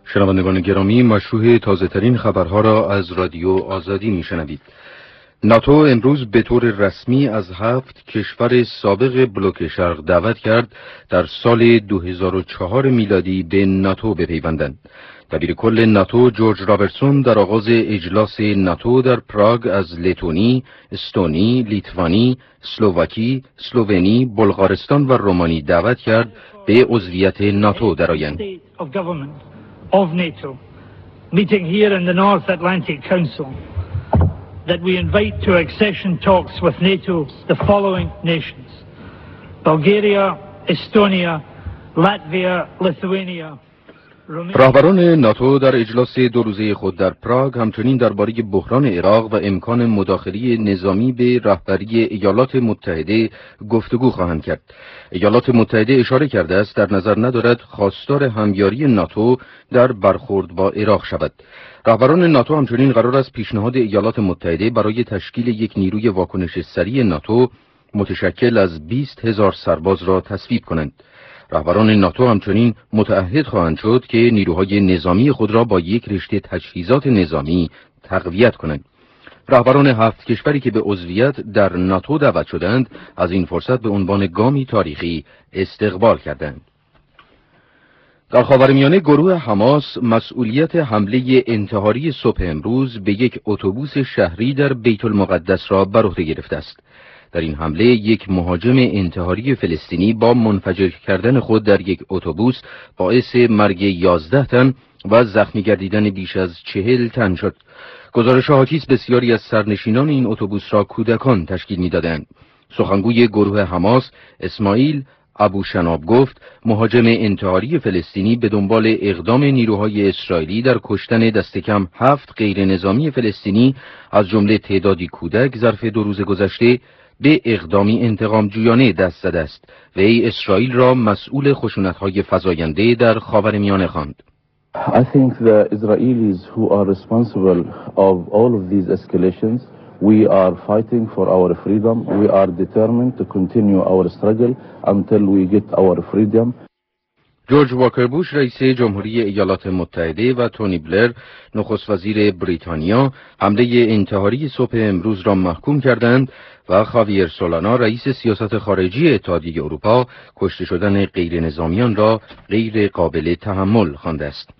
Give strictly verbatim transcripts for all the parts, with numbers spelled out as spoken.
شنوندگان گرامی، مشروع تازه ترین خبرها را از رادیو آزادی میشنوید. ناتو امروز به طور رسمی از هفت کشور سابق بلوک شرق دعوت کرد در سال دو هزار و چهار میلادی به ناتو بپیوندند. دبیر کل ناتو جورج رابرتسون در آغاز اجلاس ناتو در پراگ از لتونی، استونی، لیتوانی، اسلوواکی، اسلوونی، بلغارستان و رومانی دعوت کرد به عضویت ناتو درآیند. Of NATO, meeting here in the North Atlantic Council, that we invite to accession talks with NATO the following nations: Bulgaria, Estonia, Latvia, Lithuania. راهبران ناتو در اجلاس دو روزه خود در پراگ همچنین درباره بحران عراق و امکان مداخله نظامی به رهبری ایالات متحده گفتگو خواهند کرد. ایالات متحده اشاره کرده است در نظر ندارد خواستار همیاری ناتو در برخورد با عراق شود. راهبران ناتو همچنین قرار است پیشنهاد ایالات متحده برای تشکیل یک نیروی واکنش سریع ناتو متشکل از بیست هزار سرباز را تصویب کنند. رهبران ناتو همچنین متعهد خواهند شد که نیروهای نظامی خود را با یک رشته تجهیزات نظامی تقویت کنند. رهبران هفت کشوری که به عضویت در ناتو دعوت شدند از این فرصت به عنوان گامی تاریخی استقبال کردند. در خاورمیانه گروه حماس مسئولیت حمله انتحاری صبح امروز به یک اتوبوس شهری در بیت المقدس را بر عهده گرفته است. در این حمله یک مهاجم انتحاری فلسطینی با منفجر کردن خود در یک اتوبوس باعث مرگ یازده تن و زخمی گردیدن بیش از چهل تن شد. گزارش حاکی است بسیاری از سرنشینان این اتوبوس را کودکان تشکیل می‌دادند. سخنگوی گروه حماس اسماعیل ابو شناب گفت مهاجم انتحاری فلسطینی به دنبال اقدام نیروهای اسرائیلی در کشتن دست کم هفت غیر نظامی فلسطینی از جمله تعدادی کودک ظرف دو روز گذشته به اقدامی انتقام جویانه دست زده است و ای اسرائیل را مسئول خشونت‌های فزاینده در خاورمیانه خواند. I think the Israelis who are responsible of all of these escalations, we are fighting for our freedom. We are determined to continue our struggle until we get our freedom. جورج واکر بوش رئیس جمهوری ایالات متحده و تونی بلر نخست وزیر بریتانیا حمله انتحاری صبح امروز را محکوم کردند و خاویر سولانا رئیس سیاست خارجی اتحادیه اروپا کشته شدن غیر نظامیان را غیر قابل تحمل خوانده است.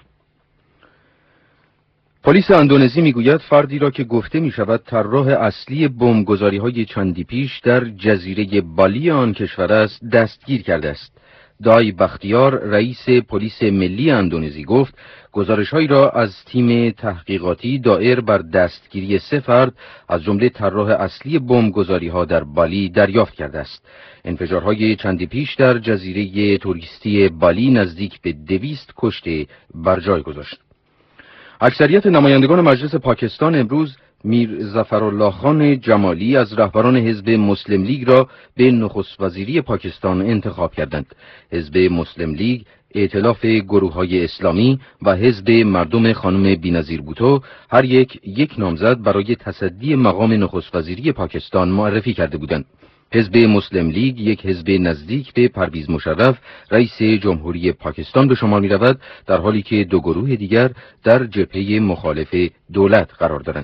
پلیس اندونزی میگوید فردی را که گفته می شود طراح اصلی بمبگذاری‌های چندی پیش در جزیره بالی آن کشور است دستگیر کرده است. دای بختیار رئیس پلیس ملی اندونزی گفت گزارش‌هایی را از تیم تحقیقاتی دایر بر دستگیری سه فرد از جمله طراح اصلی بمبگذاری‌ها در بالی دریافت کرده است. انفجارهای چندی پیش در جزیره توریستی بالی نزدیک به دویست کشته بر جای گذاشت. اکثریت نمایندگان مجلس پاکستان امروز میر ظفرالله خان جمالی از رهبران حزب مسلم لیگ را به نخست وزیری پاکستان انتخاب کردند. حزب مسلم لیگ، ائتلاف گروه‌های اسلامی و حزب مردم خانم بی‌نظیر بوتو هر یک یک نامزد برای تصدی مقام نخست وزیری پاکستان معرفی کرده بودند. حزب مسلم لیگ یک حزب نزدیک به پرویز مشرف رئیس جمهوری پاکستان به شمار می‌رود، در حالی که دو گروه دیگر در جبهه مخالف دولت قرار دارند.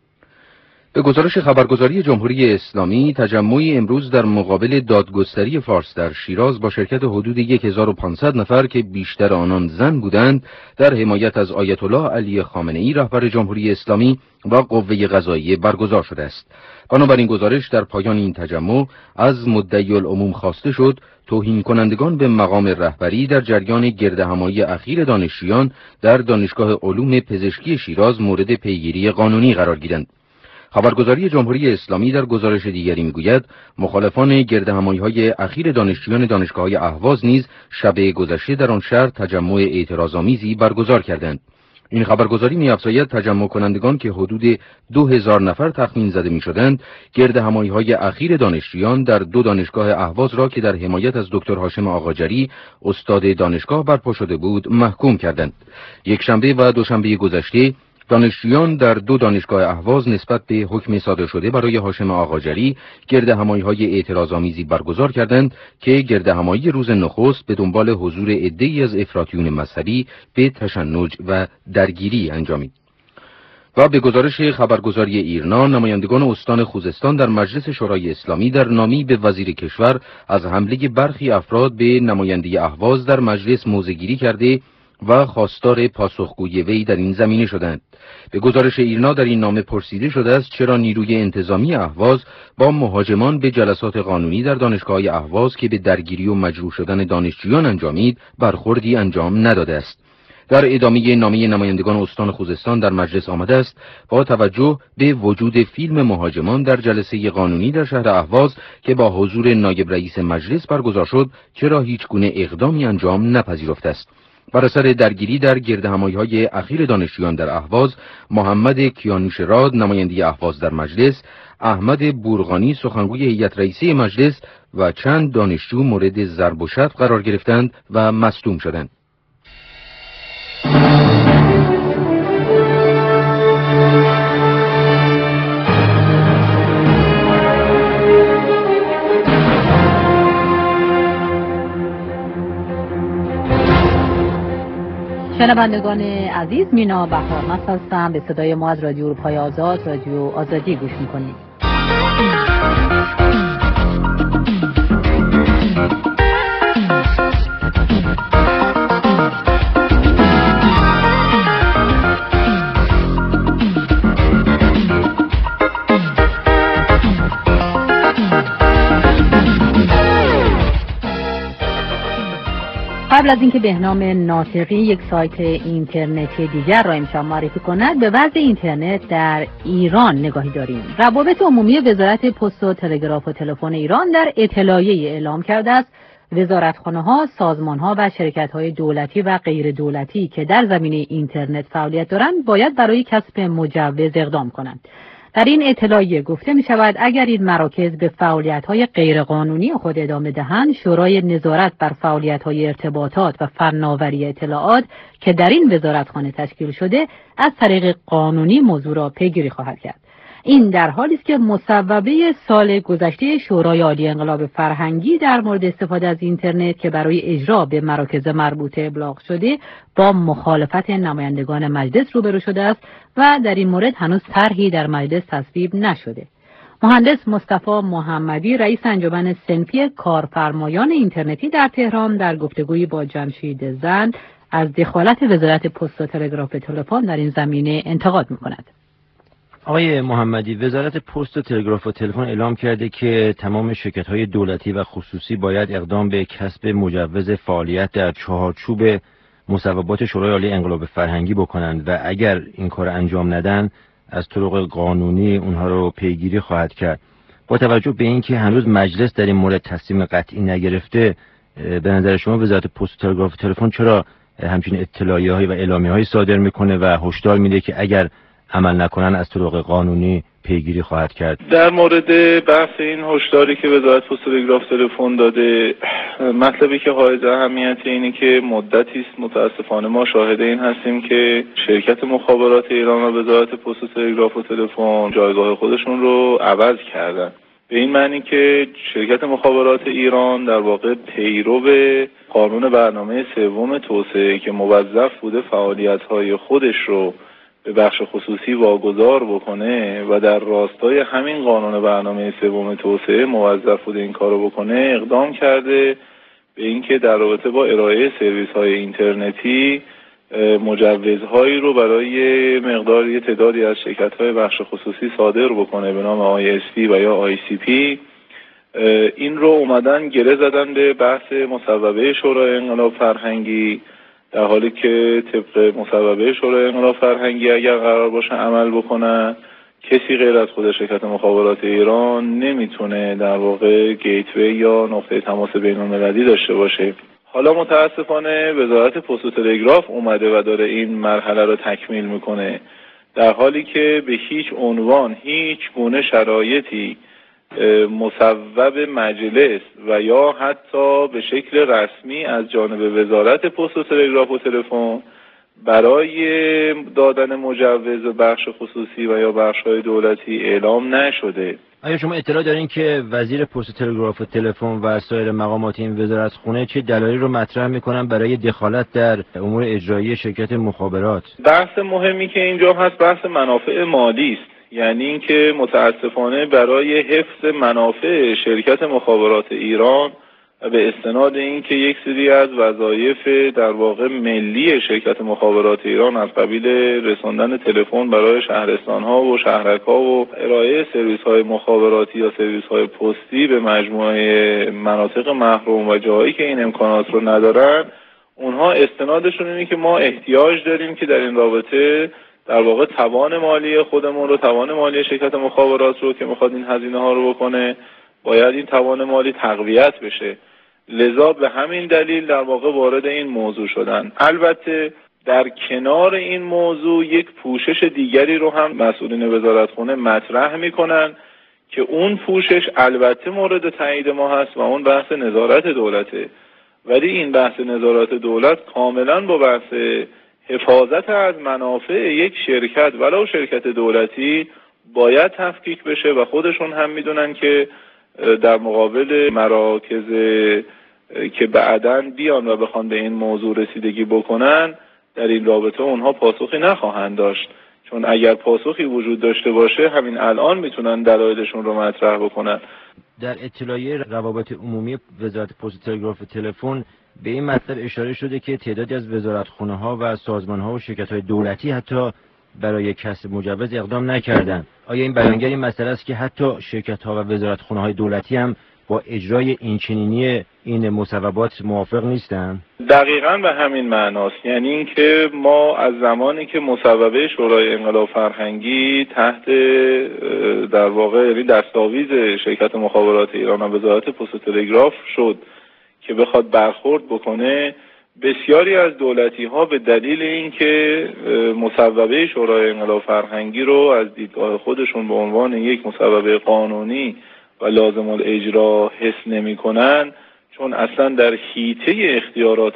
به گزارش خبرگزاری جمهوری اسلامی، تجمعی امروز در مقابل دادگستری فارس در شیراز با شرکت حدود هزار و پانصد نفر که بیشتر آنان زن بودند در حمایت از آیت الله علی خامنه‌ای رهبر جمهوری اسلامی و قوه قضاییه برگزار شده است. بنابراین گزارش در پایان این تجمع از مدعی العموم خواسته شد توهین کنندگان به مقام رهبری در جریان گردهمایی اخیر دانشجویان در دانشگاه علوم پزشکی شیراز مورد پیگیری قانونی قرار گیرند. خبرگزاری جمهوری اسلامی در گزارش دیگری میگوید مخالفان گردهمایی‌های اخیر دانشجویان دانشگاه‌های اهواز نیز شب گذشته در آن شهر تجمع اعتراض‌آمیزی برگزار کردند. این خبرگزاری می‌افزاید تجمع کنندگان که حدود دو هزار نفر تخمین زده می‌شدند گردهمایی‌های اخیر دانشجویان در دو دانشگاه اهواز را که در حمایت از دکتر هاشم آقاجری استاد دانشگاه برپا شده بود محکوم کردند. یک شنبه و دوشنبه گذشته دانشجویان در دو دانشگاه اهواز نسبت به حکم صادر شده برای هاشم آقاجری گردهمایی‌های اعتراض‌آمیزی برگزار کردند که گردهمایی روز نخست به دنبال حضور عده‌ای از افراطیون مذهبی به تشنج و درگیری انجامید. و به گزارش خبرگزاری ایرنا، نمایندگان استان خوزستان در مجلس شورای اسلامی در نامی به وزیر کشور از حمله برخی افراد به نماینده اهواز در مجلس موضع‌گیری کرده و خواستار پاسخگویی وی در این زمینه شدند. به گزارش ایرنا در این نامه پرسیده شده است چرا نیروی انتظامی اهواز با مهاجمان به جلسات قانونی در دانشگاه اهواز که به درگیری و مجروح شدن دانشجویان انجامید برخوردی انجام نداده است. در ادامه نامه نمایندگان استان خوزستان در مجلس آمده است با توجه به وجود فیلم مهاجمان در جلسه قانونی در شهر اهواز که با حضور نایب رئیس مجلس برگزار شد چرا هیچ گونه اقدامی انجام نپذیرفته است. بر اثر درگیری در گردهمایی‌های اخیر دانشجویان در اهواز، محمد کیانوشراد نماینده اهواز در مجلس، احمد بورغانی سخنگوی هیئت رئیسه مجلس و چند دانشجو مورد ضرب و شتم قرار گرفتند و مصدوم شدند. شنوندگان عزیز، مینا بهارمست هستم. به صدای ما از رادیو اروپای آزاد، رادیو آزادی گوش میکنید. قبل از اینکه بهنام ناطقی یک سایت اینترنتی دیگر را امشب معرفی کند، به وضع اینترنت در ایران نگاهی داریم. روابط عمومی وزارت پست و تلگراف و تلفن ایران در اطلاعیه اعلام کرده است وزارتخانه‌ها، سازمان‌ها و شرکت‌های دولتی و غیر دولتی که در زمینه اینترنت فعالیت دارند باید برای کسب مجوز اقدام کنند. در این اطلاعیه گفته می شود اگر این مراکز به فعالیت‌های غیرقانونی خود ادامه دهند، شورای نظارت بر فعالیت‌های ارتباطات و فناوری اطلاعات که در این وزارتخانه تشکیل شده از طریق قانونی موضوع را پیگیری خواهد کرد. این در حالی است که مصوبه سال گذشته شورای عالی انقلاب فرهنگی در مورد استفاده از اینترنت که برای اجرا به مراکز مربوطه ابلاغ شده با مخالفت نمایندگان مجلس روبرو شده است و در این مورد هنوز طرحی در مجلس تصویب نشده. مهندس مصطفی محمدی رئیس انجمن صنفی کارفرمایان اینترنتی در تهران در گفتگویی با جمشید زند از دخالت وزارت پست و تلگراف و تلفن در این زمینه انتقاد می‌کند. آقای محمدی، وزارت پست و تلگراف و تلفن اعلام کرده که تمام شرکت‌های دولتی و خصوصی باید اقدام به کسب مجوز فعالیت در چهارچوب مصوبات شورای عالی انقلاب فرهنگی بکنند و اگر این کار انجام ندن از طرق قانونی اونها رو پیگیری خواهد کرد. با توجه به اینکه هنوز مجلس در این مورد تصمیم قطعی نگرفته، به نظر شما وزارت پست و تلگراف و تلفن چرا همچین اطلاعیه‌های و اعلامیه‌های صادر میکنه و هشدار میده که اگر عمل نکنن از طرق قانونی پیگیری خواهد کرد؟ در مورد بحث این هشداری که وزارت پست و تلگراف تلفن داده، مطلبی که حائز اهمیت اینه که مدتی است متاسفانه ما شاهد این هستیم که شرکت مخابرات ایران و وزارت پست و تلگراف و تلفن جایگاه خودشون رو عوض کردن. به این معنی که شرکت مخابرات ایران در واقع پیرو قانون برنامه سوم توسعه که موظف بوده فعالیت‌های خودش رو به بخش خصوصی واگذار بکنه و در راستای همین قانون برنامه سوم توسعه موظف بوده این کارو بکنه، اقدام کرده به اینکه در رابطه با ارائه سرویس‌های اینترنتی مجوزهایی رو برای مقدار یه تعدادی از شرکت‌های بخش خصوصی صادر بکنه به نام آی اس پی و یا آی سی پی. این رو اومدن گره زدن به بحث مصوبه شورای انقلاب فرهنگی، در حالی که طبق مصوبه شورای انقلاب فرهنگی اگر قرار باشه عمل بکنن، کسی غیر از خود شرکت مخابرات ایران نمیتونه در واقع گیتوی یا نقطه تماس بین‌المللی داشته باشه. حالا متاسفانه وزارت پست و تلگراف اومده و داره این مرحله رو تکمیل میکنه، در حالی که به هیچ عنوان هیچ گونه شرایطی مصوب مجلس و یا حتی به شکل رسمی از جانب وزارت پست و تلگراف و تلفن برای دادن مجوز بخش خصوصی و یا بخش‌های دولتی اعلام نشده. آیا شما اطلاع دارین که وزیر پست، تلگراف و تلفن و سایر مقامات این وزارتخونه چه دلایلی رو مطرح میکنن برای دخالت در امور اجرایی شرکت مخابرات؟ بحث مهمی که اینجا هست بحث منافع مالی است. یعنی اینکه متاسفانه برای حفظ منافع شرکت مخابرات ایران و به استناد اینکه یک سری از وظایف در واقع ملی شرکت مخابرات ایران از قبیل رساندن تلفن برای شهرستان‌ها و شهرک‌ها و ارائه سرویس‌های مخابراتی یا سرویس‌های پستی به مجموعه مناطق محروم و جاهایی که این امکانات رو ندارن، اونها استنادشون اینه که ما احتیاج داریم که در این رابطه در واقع توان مالی خودمون رو، توان مالی شرکت مخابرات رو که میخواد این هزینه ها رو بکنه، باید این توان مالی تقویت بشه. لذا به همین دلیل در واقع وارد این موضوع شدن. البته در کنار این موضوع یک پوشش دیگری رو هم مسئولین وزارتخونه مطرح میکنن که اون پوشش البته مورد تایید ما هست و اون بحث نظارت دولته، ولی این بحث نظارت دولت کاملا با بحث حفاظت از منافع یک شرکت ولو شرکت دولتی باید تفکیک بشه و خودشون هم میدونن که در مقابل مراکز که بعداً بیان و بخوان به این موضوع رسیدگی بکنن در این رابطه اونها پاسخی نخواهند داشت، چون اگر پاسخی وجود داشته باشه همین الان میتونن دلایلشون رو مطرح بکنن. در اطلاعیه روابط عمومی وزارت پست، تلگراف و تلفن به این مطلب اشاره شده که تعدادی از وزارتخونه‌ها و سازمان‌ها و شرکت‌های دولتی حتی برای کسب مجوز اقدام نکردند. آیا این بیانگر این مسئله است که حتی شرکت‌ها و وزارتخونه‌های دولتی هم با اجرای این چنینی این مصوبات موافق نیستند؟ دقیقاً به همین معناست. یعنی اینکه ما از زمانی که مصوبه شورای انقلاب فرهنگی تحت در واقع یعنی دستاویز شرکت مخابرات ایران و وزارت پست و تلگراف شد که بخواد برخورد بکنه، بسیاری از دولتی ها به دلیل اینکه مصوبه شورای انقلاب فرهنگی رو از دیدگاه خودشون به عنوان یک مصوبه قانونی و لازم الاجرا حس نمی کنن، چون اصلا در حیطه اختیارات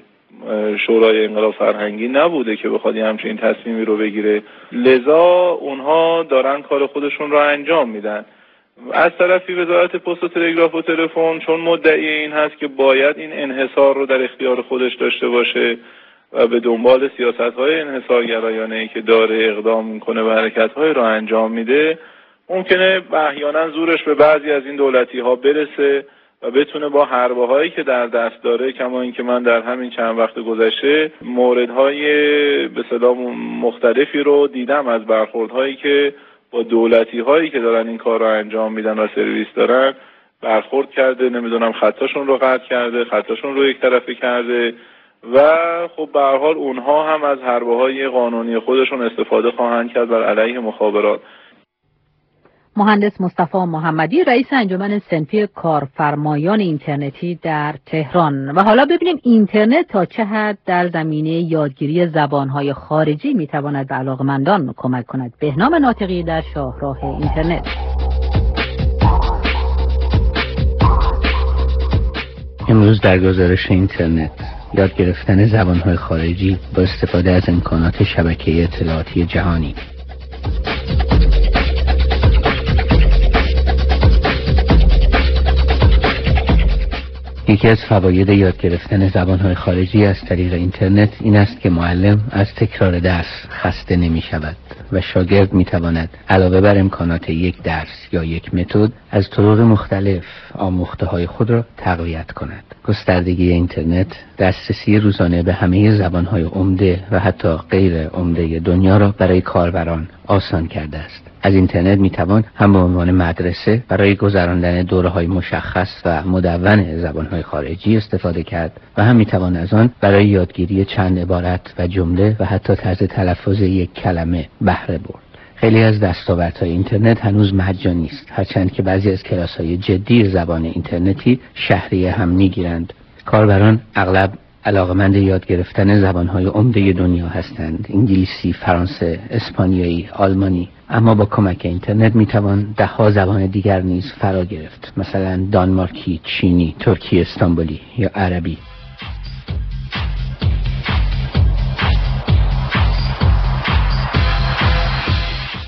شورای انقلاب فرهنگی نبوده که بخواد همچین تصمیمی رو بگیره، لذا اونها دارن کار خودشون رو انجام میدن. از طرفی وزارت پست و تلگراف و تلفن چون مدعی این هست که باید این انحصار رو در اختیار خودش داشته باشه و به دنبال سیاست‌های انحصارگرایانه‌ای که داره اقدام میکنه و حرکت‌های رو انجام میده، ممکنه احیانا زورش به بعضی از این دولتی‌ها برسه و بتونه با حربه‌هایی که در دست داره، کما اینکه من در همین چند وقت گذشته موردهای به اصطلاح مختلفی رو دیدم از برخوردهایی که با دولتی هایی که دارن این کار رو انجام میدن و سرویس دارن برخورد کرده، نمیدونم خطاشون رو قطع کرده، خطاشون رو یک طرفه کرده و خب به هر حال اونها هم از حربه های قانونی خودشون استفاده خواهند کرد بر علیه مخابرات. مهندس مصطفی محمدی، رئیس انجمن صنفی کارفرمایان اینترنتی در تهران. و حالا ببینیم اینترنت تا چه حد در زمینه یادگیری زبانهای خارجی میتواند به علاقمندان کمک کند. بهنام ناطقی در شاهراه اینترنت. امروز در گزارش اینترنت یاد گرفتن زبانهای خارجی با استفاده از امکانات شبکه اطلاعاتی جهانی. یکی از فواید یاد گرفتن زبانهای خارجی از طریق اینترنت این است که معلم از تکرار درس خسته نمی شود و شاگرد می تواند علاوه بر امکانات یک درس یا یک متد از طرق مختلف آموخته های خود را تقویت کند. گستردگی اینترنت دسترسی روزانه به همه زبانهای عمده و حتی غیر عمده دنیا را برای کاربران آسان کرده است. از اینترنت میتوان هم به عنوان مدرسه برای گذراندن دوره‌های مشخص و مدون زبان‌های خارجی استفاده کرد و هم میتوان از آن برای یادگیری چند عبارت و جمله و حتی طرز تلفظ یک کلمه بهره برد. خیلی از دستاوردهای اینترنت هنوز مجانی است، هرچند که بعضی از کلاس‌های جدی زبان اینترنتی شهریه هم میگیرند. کاربران اغلب علاقمند یاد گرفتن زبانهای عمده دنیا هستند: انگلیسی، فرانسه، اسپانیایی، آلمانی. اما با کمک اینترنت میتوان ده ها زبان دیگر نیز فرا گرفت، مثلا دانمارکی، چینی، ترکی استانبولی یا عربی.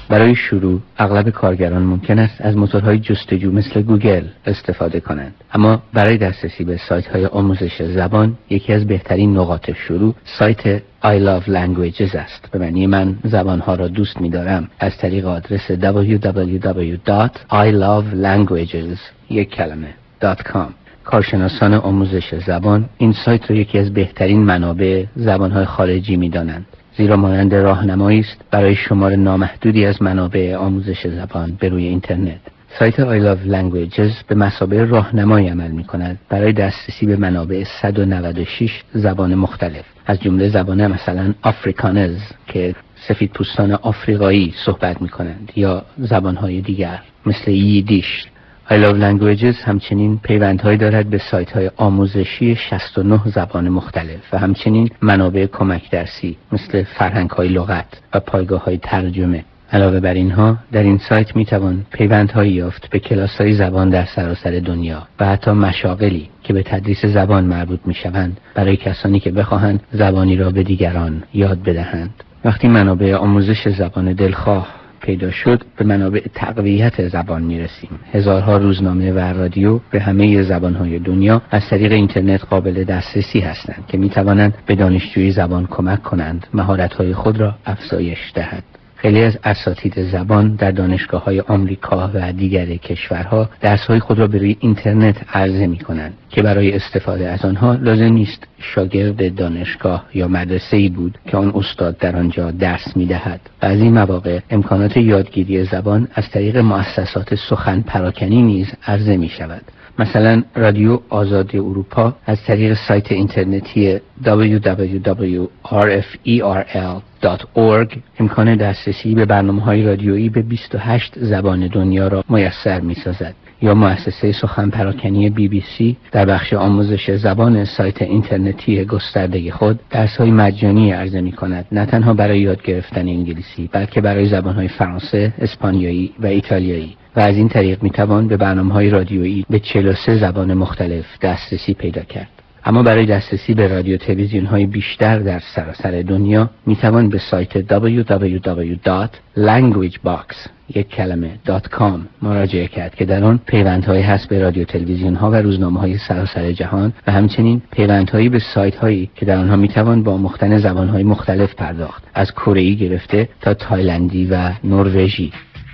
برای شروع اغلب کارگران ممکن است از موتورهای جستجو مثل گوگل استفاده کنند، اما برای دسترسی به سایت‌های آموزش زبان یکی از بهترین نقاط شروع سایت I love languages است. به معنی من زبانها را دوست می‌دارم. از طریق آدرس دبلیو دبلیو دبلیو دات آی لاو لنگویجز یک کلمه دات کام. کارشناسان آموزش زبان این سایت را یکی از بهترین منابع زبان‌های خارجی می‌دانند، زیرا مانند راهنمایی است برای شمار نامحدودی از منابع آموزش زبان به روی اینترنت. سایت I love languages به مثابه راهنمایی عمل می‌کند برای دسترسی به منابع صد و نود و شش زبان مختلف، از جمله زبان مثلا آفریکانز که سفید پوستان آفریقایی صحبت می‌کنند یا زبان‌های دیگر مثل ییدیش. I love languages همچنین پیوندهایی دارد به سایت‌های آموزشی شصت و نه زبان مختلف و همچنین منابع کمک درسی مثل فرهنگ‌های لغت و پایگاه‌های ترجمه. علاوه بر اینها در این سایت میتوان پیوندهایی یافت به کلاس‌های زبان در سراسر دنیا و حتی مشاغلی که به تدریس زبان مربوط میشوند برای کسانی که بخواهند زبانی را به دیگران یاد بدهند. وقتی منابع آموزش زبان دلخواه پیدا شد به منابع تقویت زبان میرسیم. هزارها روزنامه و رادیو به همه زبانهای دنیا از طریق اینترنت قابل دسترسی هستند که میتوانند به دانشجوی زبان کمک کنند مهارت‌های خود را افزایش دهد. خیلی از اساتید زبان در دانشگاه‌های آمریکا و دیگر کشورها درس‌های خود را به روی اینترنت عرضه می‌کنند که برای استفاده از آنها لازم نیست شاگرد دانشگاه یا مدرسه‌ای بود که آن استاد در آنجا درس می‌دهد. از این مواقع امکانات یادگیری زبان از طریق مؤسسات سخن پراکنی نیز عرضه می‌شود. مثلا رادیو آزاد اروپا از طریق سایت اینترنتی دبلیو دبلیو دبلیو دات آر اف ای آر ال دات اورگ امکان دسترسی به برنامه‌های رادیویی به بیست و هشت زبان دنیا را میسر می‌سازد. یا مؤسسه سخن پراکنی بی بی سی در بخش آموزش زبان سایت اینترنتی گسترده خود درس‌های مجانی عرضه می‌کند، نه تنها برای یاد گرفتن انگلیسی بلکه برای زبان‌های فرانسه، اسپانیایی و ایتالیایی. و از این طریق میتوان به برنامه‌های رادیویی به چهل و سه زبان مختلف دسترسی پیدا کرد. اما برای دسترسی به رادیو تلویزیون‌های بیشتر در سراسر دنیا میتوان به سایت دبلیو دبلیو دبلیو دات لنگویج باکس یک کلمه دات کام مراجعه کرد که در آن پیوندهایی هست به رادیو تلویزیون‌ها و روزنامه‌های سراسر جهان و همچنین پیوندهایی به سایت‌هایی که در آنها میتوان با آموختن زبان‌های مختلف پرداخت، از کره‌ای گرفته تا تایلندی و نروژی.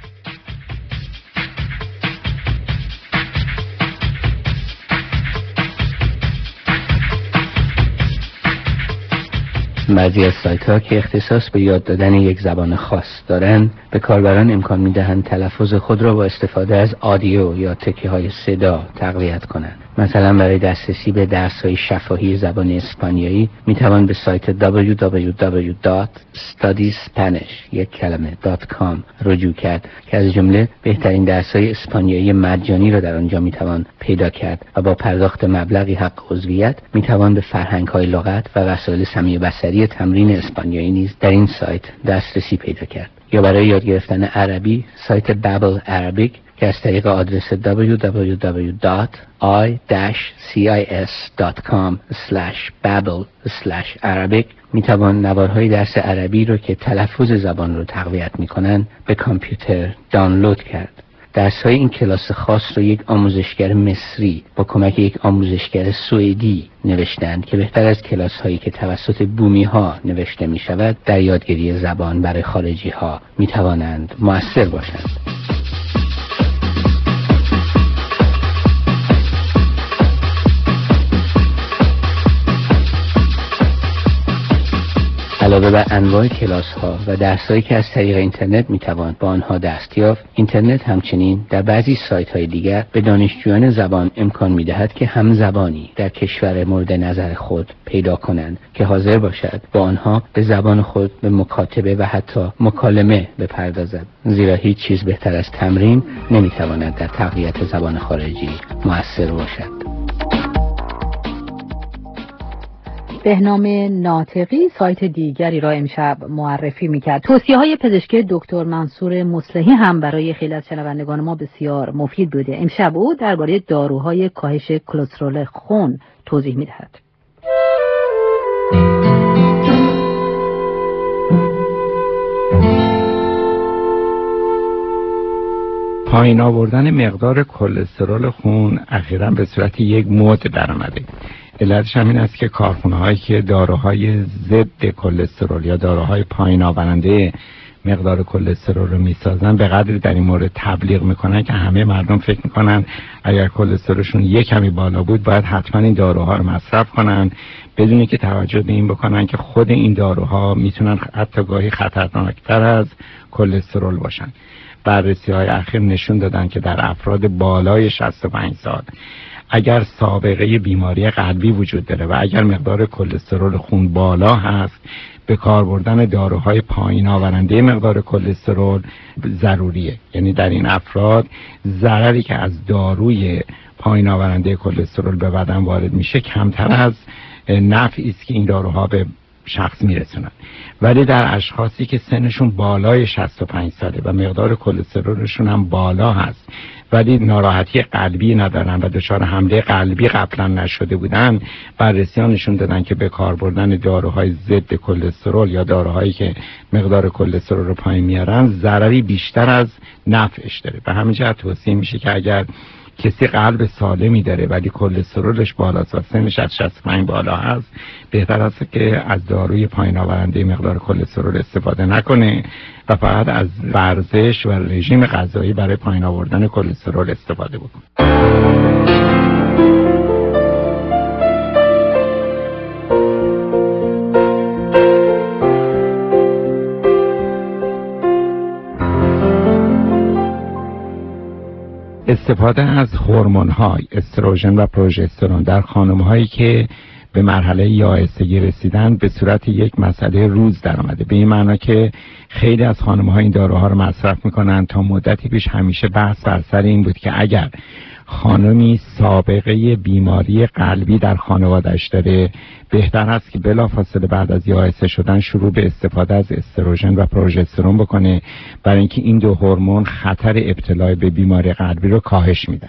بعضی از سایت‌ها که اختصاص به یاد دادن یک زبان خاص دارند به کاربران امکان می‌دهند تلفظ خود را با استفاده از آدیو یا تکه‌های صدا تقویت کنند. مثلا برای دسترسی به درس‌های شفاهی زبان اسپانیایی می‌توان به سایت دبلیو دبلیو دبلیو دات استادی اسپانیش یک کلمه دات کام رجوع کرد که از جمله بهترین درس‌های اسپانیایی مجانی را در آنجا می‌توان پیدا کرد و با پرداخت مبلغی حق عضویت می‌توان به فرهنگ‌های لغت و وسایل سمیع بصری تمرین اسپانیایی نیز در این سایت دسترسی پیدا کرد. یا برای یاد گرفتن عربی سایت بابل عربیک که از طریق آدرس دبلیو دبلیو دبلیو دات آی سی دات کام اسلش بابل اسلش عربیک میتوان نوارهای درس عربی رو که تلفظ زبان رو تقویت میکنن به کامپیوتر دانلود کرد. درس‌های این کلاس خاص رو یک آموزشگر مصری با کمک یک آموزشگر سوئدی نوشتند که بهتر از کلاس‌هایی که توسط بومی‌ها نوشته می‌شود در یادگیری زبان برای خارجی‌ها می‌توانند مؤثر باشند. علاوه بر انواع کلاس ها و درس هایی که از طریق اینترنت میتوان با آنها دست یافت، اینترنت همچنین در بعضی سایت های دیگر به دانشجویان زبان امکان میدهد که هم زبانی در کشور مورد نظر خود پیدا کنند که حاضر باشد با آنها به زبان خود به مکاتبه و حتی مکالمه بپردازد، زیرا هیچ چیز بهتر از تمرین نمیتواند در تقویت زبان خارجی مؤثر باشد. بهنام ناطقی سایت دیگری را امشب معرفی میکرد. توصیه های پزشکی دکتر منصور مصلحی هم برای خیلی از شنوندگان ما بسیار مفید بوده. امشب او درباره داروهای کاهش کلسترول خون توضیح میدهد. پایین آوردن مقدار کلسترول خون اخیراً به صورت یک مد در آمده. علتش همین است که کارخانه هایی که داروهای ضد کلسترول یا داروهای پایین آورنده مقدار کلسترول رو میسازن به قدری در این مورد تبلیغ میکنن که همه مردم فکر میکنن اگر کلسترولشون یک کمی بالا بود باید حتما این داروها رو مصرف کنن، بدون که توجه به این بکنن که خود این داروها میتونن حتی گاهی خطرناکتر از کلسترول باشن. بررسی های اخیر نشون دادن که در افراد بالای شصت و پنج سال اگر سابقه بیماری قلبی وجود داره و اگر مقدار کلسترول خون بالا هست، به کار بردن داروهای پایین آورنده مقدار کلسترول ضروریه. یعنی در این افراد ضرری که از داروی پایین آورنده کلسترول به بدن وارد میشه کمتر از نفعی است که این داروها به شخص میرسونن. ولی در اشخاصی که سنشون بالای شصت و پنج ساله و مقدار کلسترولشون هم بالا هست ولی ناراحتی قلبی ندارن و دچار حمله قلبی قبلا نشده بودن، بررسی‌ها نشون دادن که به کار بردن داروهای ضد کلسترول یا داروهایی که مقدار کلسترول رو پایین میارن ضرری بیشتر از نفعش داره. به همین جهت توصیه میشه که اگر کسی قلب سالمی داره ولی کلسترولش بالاست و سنش از شصت و پنج بالا هست، بهتر است که از داروی پایین آورنده مقدار کلسترول استفاده نکنه و فقط از ورزش و رژیم غذایی برای پایین آوردن کلسترول استفاده بکنه. استفاده از هورمون‌های استروژن و پروژسترون در خانم‌هایی که به مرحله یائسگی رسیدن به صورت یک مسئله روز در آمده. به این معنا که خیلی از خانم‌ها این داروها رو مصرف می‌کنن. تا مدتی پیش همیشه بحث بر سر این بود که اگر خانمی سابقه بیماری قلبی در خانواده‌اش داره، بهتر است که بلافاصله بعد از یائسه شدن شروع به استفاده از استروژن و پروژسترون بکنه، برای اینکه این دو هورمون خطر ابتلا به بیماری قلبی رو کاهش میدن.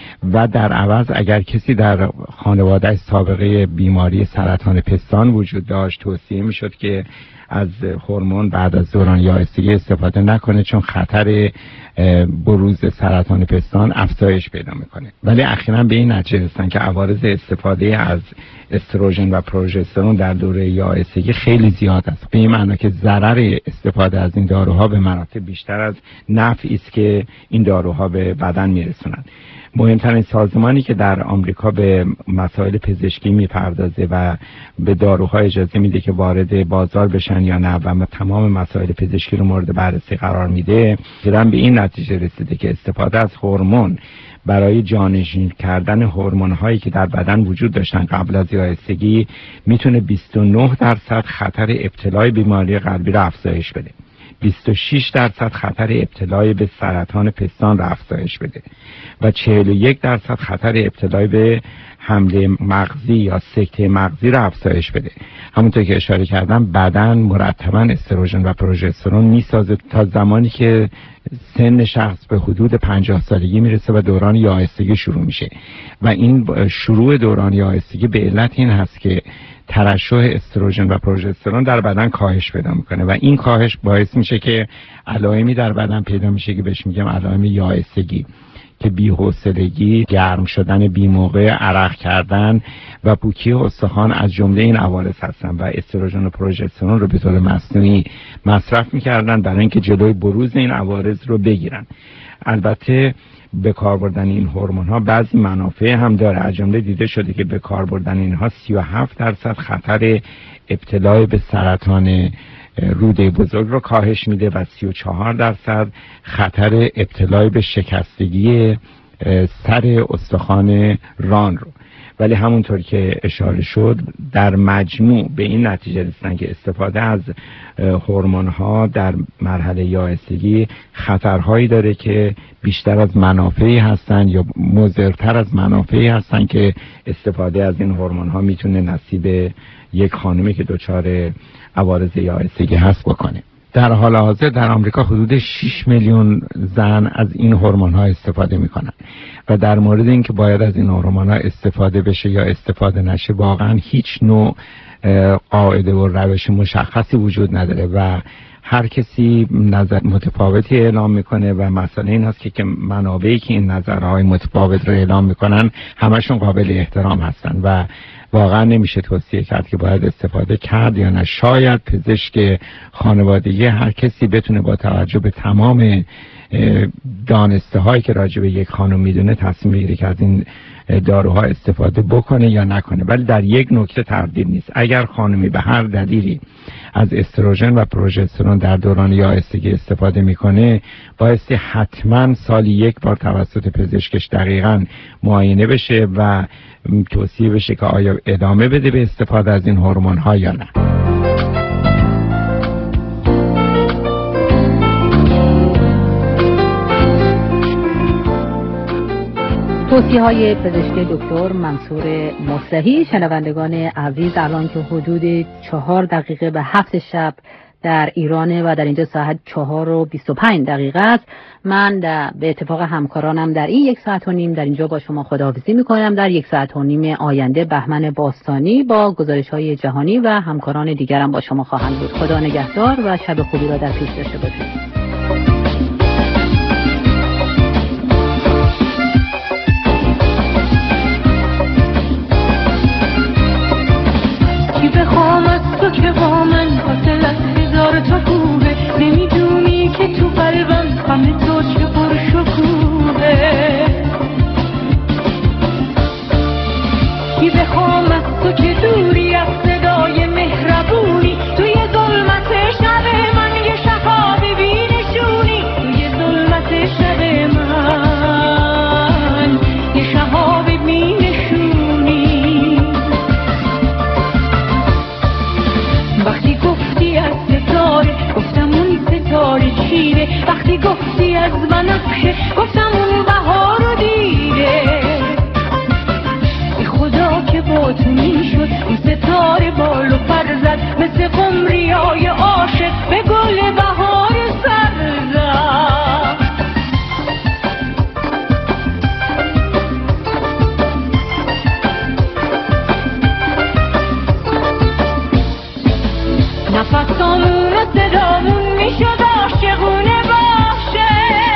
و در عوض اگر کسی در خانواده سابقه بیماری سرطان پستان وجود داشت، توصیه میشد که از هورمون بعد از دوران یائسگی استفاده نکنه، چون خطر بروز سرطان پستان افزایش پیدا میکنه. ولی اخیراً به این نتیجه رسیدن که عوارض استفاده از استروژن و پروژسترون در دوره یائسگی خیلی زیاد است. به این معنی که ضرر استفاده از این داروها به مراتب بیشتر از نفعی است که این داروها به بدن میرسونند. مهمترین سازمانی که در آمریکا به مسائل پزشکی میپردازه و به داروها اجازه میده که وارد بازار بشن یا نه و تمام مسائل پزشکی رو مورد بررسی قرار میده، دیدن به این نتیجه رسیده که استفاده از هورمون برای جانشین کردن هورمون هایی که در بدن وجود داشتن قبل از یائسگی میتونه بیست و نه درصد خطر ابتلای بیماری قلبی را افزایش بده، بیست و شش درصد خطر ابتلای به سرطان پستان را افزایش بده و چهل و یک درصد خطر ابتلای به حمله مغزی یا سکته مغزی را افزایش بده. همونطور که اشاره کردم بدن مرتباً استروژن و پروژسترون میسازه تا زمانی که سن شخص به حدود پنجاه سالگی میرسه و دوران یائسگی شروع میشه و این شروع دوران یائسگی به علت این هست که ترشح استروژن و پروژسترون در بدن کاهش پیدا میکنه و این کاهش باعث میشه که علائمی در بدن پیدا میشه که بهش میگم علائم یائسگی، که بی‌حوصلگی، گرم شدن بی‌موقع، عرق کردن و پوکی استخوان از جمله این عوارض هستن و استروژن و پروژسترون رو به طور مصنوعی مصرف میکردن برای اینکه جلوی بروز این عوارض رو بگیرن. البته به کار بردن این هورمون ها بعضی منافع هم داره. از جمله دیده شده که به کار بردن اینها سی و هفت درصد خطر ابتلا به سرطان روده بزرگ رو کاهش میده و سی و چهار درصد خطر ابتلا به شکستگی سر استخوان ران رو. ولی همونطور که اشاره شد در مجموع به این نتیجه رسیدن که استفاده از هورمون ها در مرحله یائسگی خطرهایی داره که بیشتر از منافعی هستن یا مضرتر از منافعی هستن که استفاده از این هورمون ها میتونه نصیب یک خانمی که دچار عوارض یائسگی هست بکنه. در حال حاضر در آمریکا حدود شش میلیون زن از این هورمون ها استفاده میکنن و در مورد اینکه باید از این هورمون ها استفاده بشه یا استفاده نشه واقعا هیچ نوع قاعده و روش مشخصی وجود نداره و هر کسی نظر متفاوتی اعلام میکنه و مسئله این هست که که منابعی که این نظرهای متفاوت رو اعلام میکنن همشون قابل احترام هستن و واقعا نمیشه توصیه کرد که باید استفاده کرد یا نه. شاید پزشک خانوادگی هر کسی بتونه با توجه به تمام دانسته هایی که راجع به یک خانم میدونه تصمیم بگیره که از این داروها استفاده بکنه یا نکنه. ولی در یک نکته تردید نیست، اگر خانمی به هر دلیلی از استروژن و پروژسترون در دوران یائسگی استفاده میکنه بایستی حتما سالی یک بار توسط پزشکش دقیقاً معاینه بشه و توصیه بشه که آیا ادامه بده به استفاده از این هورمون ها یا نه. توصیه های پزشک دکتر منصور مصلحی. شنوندگان عزیز، الان که حدود چهار دقیقه به هفت شب در ایرانه و در اینجا ساعت چهار و بیست و پنج دقیقه است، من به اتفاق همکارانم در این یک ساعت و نیم در اینجا با شما خداحافظی میکنم. در یک ساعت و نیم آینده بهمن باستانی با گزارش های جهانی و همکاران دیگرم با شما خواهند بود. خدا نگهدار و شب خوبی را در پیش داشته باشید. که با من قاتل از هزار تا کوه، نمیدونی که تو قلبم غم تو چه پرشکوهه. کی بخوام از تو که دوری از صدای مهربونی، توی ظلمت شب من یه شفا ببینشونی، توی ظلمت شب من یه شفا ببینشونی. وقتی گفتی از ستاره گفتم اون ستاره چیره، وقتی گفتی از بنفشه گفتم اون بهار رو دیره. ای خدا که با تو میشد اون ستاره بالو پر زد، مثل قمریای عاشق به گل بهار سر زد. نفسامون و صدامون میشد عاشقونه باشه،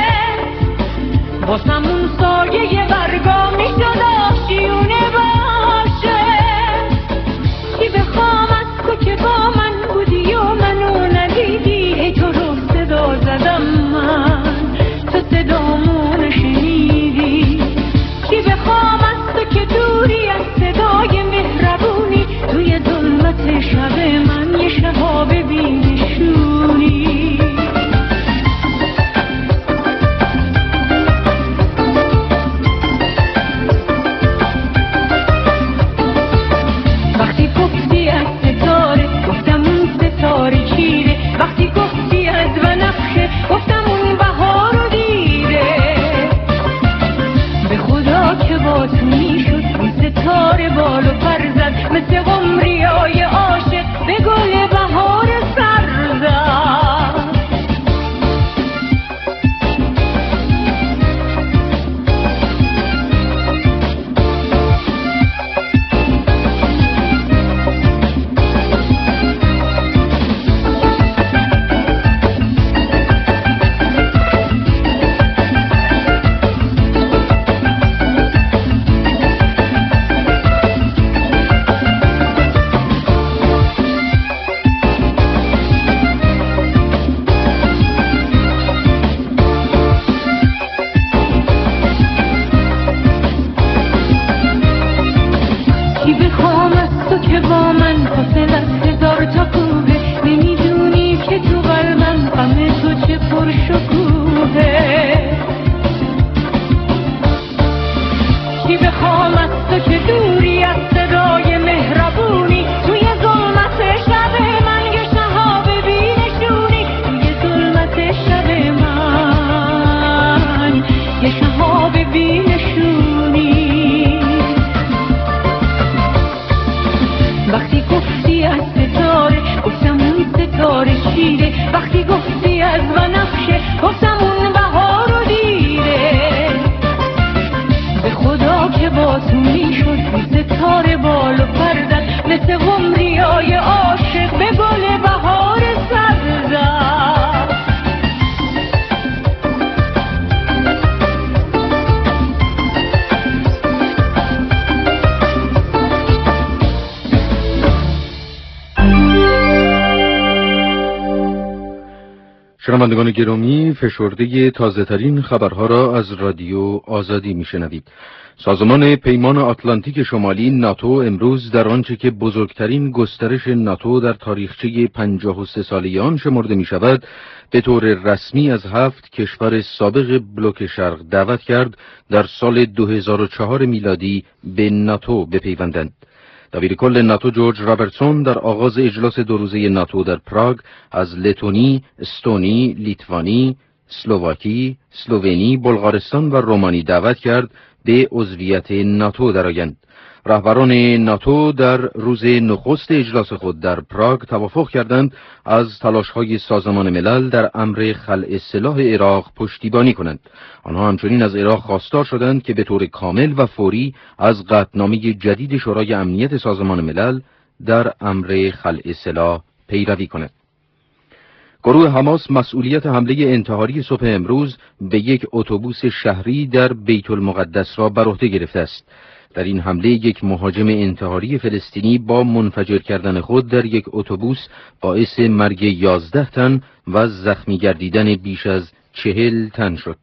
واسمون سایه برگا میشد آشیونه باشه. کی بخوام از تو که با من بودی و منو ندیدی، ای تو رو صدا زدم من تو صدامون شنیدی. کی بخوام از تو که دوری از صدای مهربونی، توی ظلمت شب من یه شبا ببینشونی. وقتی گفتی از ستاره گفتم اون ستاره چیره، وقتی گفتی از بنفشه گفتم اون بهار رو دیره. به خدا که با تو میشد اون ستاره بالو پر زد، مثل قمریای عاشق به گل بهار سر زد. کی بخوام از تو که با من فاصل از هزار تا کوه، نمیدونی که تو قلبم غم تو چه پرشکوهه. کی بخوام از تو که دوری از صدای مهربونی، توی ظلمت شب من یه شهاب بینشونی، توی ظلمت شب من یه شهاب بینشونی. وقتی گفتی از ستاره گفتم اون ستاره چیره، وقتی گفتی از بنفشه گفتم اون بهار رو دیره. به خدا که با تو میشد اون ستاره بالو پر زد، مثل قمریای عاشق به گل بهار سر زد. شنوندگان گرامی، فشرده تازه‌ترین خبرها را از رادیو آزادی میشنوید. سازمان پیمان آتلانتیک شمالی ناتو امروز در آنچه که بزرگترین گسترش ناتو در تاریخچه پنجاه و سه ساله آن شمرده می شود، به طور رسمی از هفت کشور سابق بلوک شرق دعوت کرد در سال دو هزار و چهار میلادی به ناتو بپیوندند. دبیر کل ناتو جورج رابرتسون در آغاز اجلاس دو روزه ناتو در پراگ از لتونی، استونی، لیتوانی، اسلواکی، اسلوونی، بلغارستان و رومانی دعوت کرد به عضویت ناتو درآیند. رهبران ناتو در روز نخست اجلاس خود در پراگ توافق کردند از تلاش‌های سازمان ملل در امر خلع سلاح عراق پشتیبانی کنند. آنها همچنین از عراق خواستار شدند که به طور کامل و فوری از قطعنامه جدید شورای امنیت سازمان ملل در امر خلع سلاح پیروی کند. گروه حماس مسئولیت حمله انتحاری صبح امروز به یک اتوبوس شهری در بیت المقدس را بر عهده گرفته است. در این حمله یک مهاجم انتحاری فلسطینی با منفجر کردن خود در یک اتوبوس باعث مرگ یازده تن و زخمی گردیدن بیش از چهل تن شد.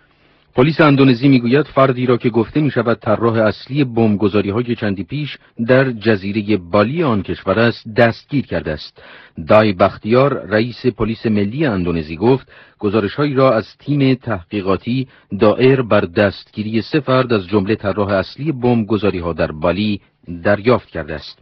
پلیس اندونزی میگوید فردی را که گفته می شود طراح اصلی بمبگذاری های چندی پیش در جزیره بالی آن کشور است دستگیر کرده است. دای بختیار رئیس پلیس ملی اندونزی گفت گزارش‌هایی را از تیم تحقیقاتی دائر بر دستگیری سه فرد از جمله طراح اصلی بمبگذاری ها در بالی دریافت کرده است.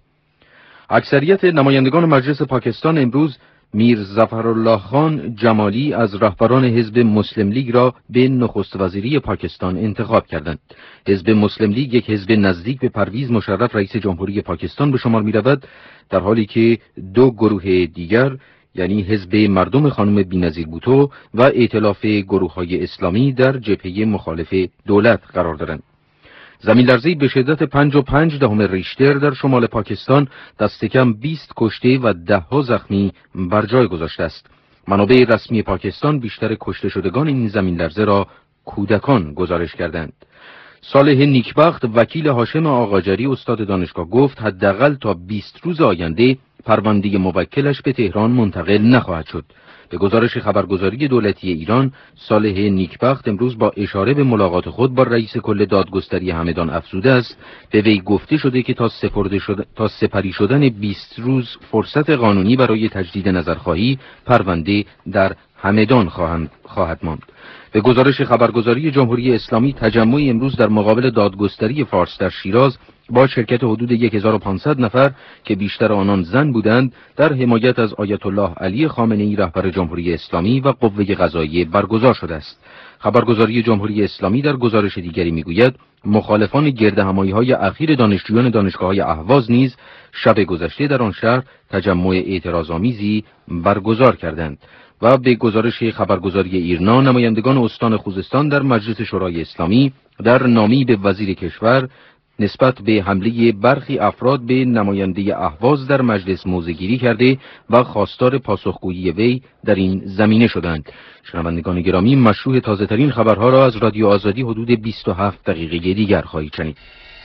اکثریت نمایندگان مجلس پاکستان امروز میر ظفرالله خان جمالی از رهبران حزب مسلم لیگ را به نخست وزیری پاکستان انتخاب کردند. حزب مسلم لیگ یک حزب نزدیک به پرویز مشرف رئیس جمهوری پاکستان به شمار می رود، در حالی که دو گروه دیگر یعنی حزب مردم خانم بی‌نظیر بوتو و ائتلاف گروه‌های اسلامی در جبهه مخالف دولت قرار دارند. زمین لرزه‌ای به شدت پنج و پنج دهم ریشتر در شمال پاکستان دست کم بیست کشته و ده ها زخمی بر جای گذاشته است. منابع رسمی پاکستان بیشتر کشته شدگان این زمین لرزه را کودکان گزارش کردند. صالح نیکبخت وکیل هاشم آقاجری استاد دانشگاه گفت حداقل تا بیست روز آینده پرونده موکلش به تهران منتقل نخواهد شد. به گزارش خبرگزاری دولتی ایران، صالح نیکبخت امروز با اشاره به ملاقات خود با رئیس کل دادگستری همدان افزوده است به وی گفته شده که تا سپرده شد... تا سپری شدن بیست روز فرصت قانونی برای تجدید نظرخواهی پرونده در همدان خواهند خواهد ماند. به گزارش خبرگزاری جمهوری اسلامی، تجمع امروز در مقابل دادگستری فارس در شیراز با شرکت حدود هزار و پانصد نفر که بیشتر آنان زن بودند در حمایت از آیت الله علی خامنه‌ای رهبر جمهوری اسلامی و قوه قضاییه برگزار شده است. خبرگزاری جمهوری اسلامی در گزارش دیگری میگوید مخالفان گردهمایی‌های اخیر دانشجویان دانشگاه‌های اهواز نیز شب گذشته در آن شهر تجمع اعتراض‌آمیزی برگزار کردند. و به گزارش خبرگزاری ایرنا، نمایندگان استان خوزستان در مجلس شورای اسلامی در نامه‌ای به وزیر کشور نسبت به حمله برخی افراد به نماینده اهواز در مجلس موضع‌گیری کرده و خواستار پاسخگویی وی در این زمینه شدند. شنوندگان گرامی، مشروع تازه‌ترین خبرها را از رادیو آزادی حدود بیست و هفت دقیقه دیگر خواهید شنید.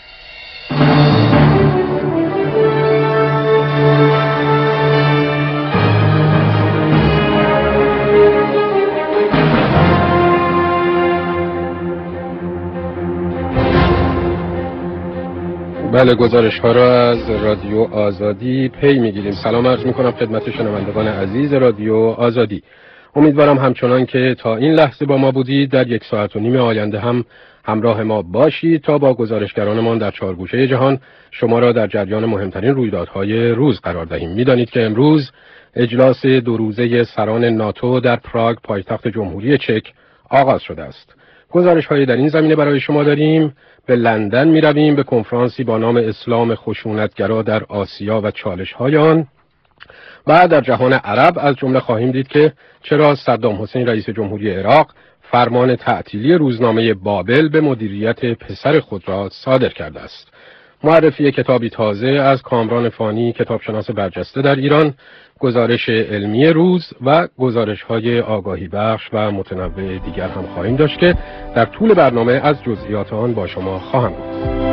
بله، گزارش ها را از رادیو آزادی پی میگیریم. سلام عرض میکنم خدمت شنوندگان عزیز رادیو آزادی. امیدوارم همچنان که تا این لحظه با ما بودید در یک ساعت و نیم آینده هم همراه ما باشید تا با گزارشگرانمان در چهار گوشه جهان شما را در جریان مهمترین رویدادهای روز قرار دهیم. میدانید که امروز اجلاس دو روزه سران ناتو در پراگ پایتخت جمهوری چک آغاز شده است. گزارش هایی در این زمینه برای شما داریم. به لندن می رویم به کنفرانسی با نام اسلام خشونتگرا در آسیا و چالش های آن. و در جهان عرب از جمله خواهیم دید که چرا صدام حسین رئیس جمهوری عراق فرمان تعطیلی روزنامه بابل به مدیریت پسر خود را صادر کرده است. معرفی کتابی تازه از کامران فانی، کتابشناس برجسته در ایران، گزارش علمی روز و گزارش‌های آگاهی بخش و متنوع دیگر هم خواهیم داشت که در طول برنامه از جزئیات آن با شما خواهم بود.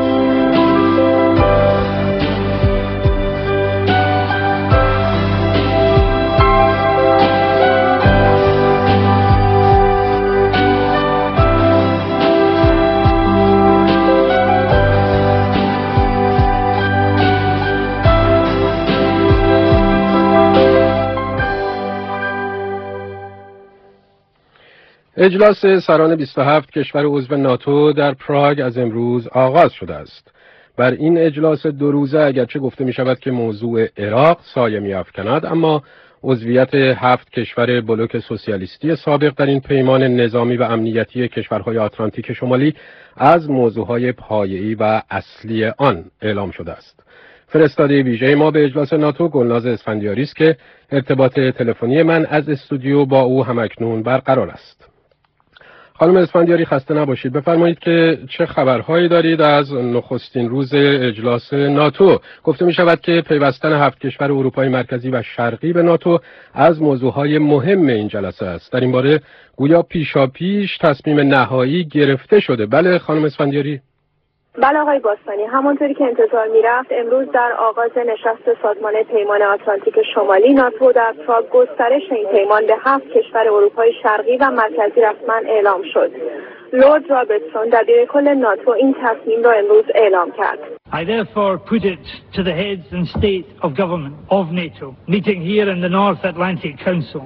اجلاس سران بیست و هفت کشور عضو ناتو در پراگ از امروز آغاز شده است. بر این اجلاس دو روزه اگرچه گفته می شود که موضوع عراق سایه می افکند، اما عضویت هفت کشور بلوک سوسیالیستی سابق در این پیمان نظامی و امنیتی کشورهای آتلانتیک شمالی از موضوعهای پایه‌ای و اصلی آن اعلام شده است. فرستاده ویژه ما به اجلاس ناتو گلناز اسفندیاری است که ارتباط تلفنی من از استودیو با او همکنون برقرار است. خانم اسفندیاری خسته نباشید. بفرمایید که چه خبرهایی دارید از نخستین روز اجلاس ناتو؟ گفته می شود که پیوستن هفت کشور اروپای مرکزی و شرقی به ناتو از موضوعهای مهم این جلسه است. در این باره گویا پیشاپیش تصمیم نهایی گرفته شده. بله خانم اسفندیاری؟ بله آقای باستانی، همانطوری که انتظار میرفت امروز در آغاز نشست سازمان پیمان آتلانتیک شمالی ناتو در پراگ گسترش این پیمان به هفت کشور اروپای شرقی و مرکزی رسما اعلام شد. لورد رابرتسون دبیر کل ناتو این تصمیم را امروز اعلام کرد. I therefore put it to the heads and state of government of NATO meeting here in the North Atlantic Council.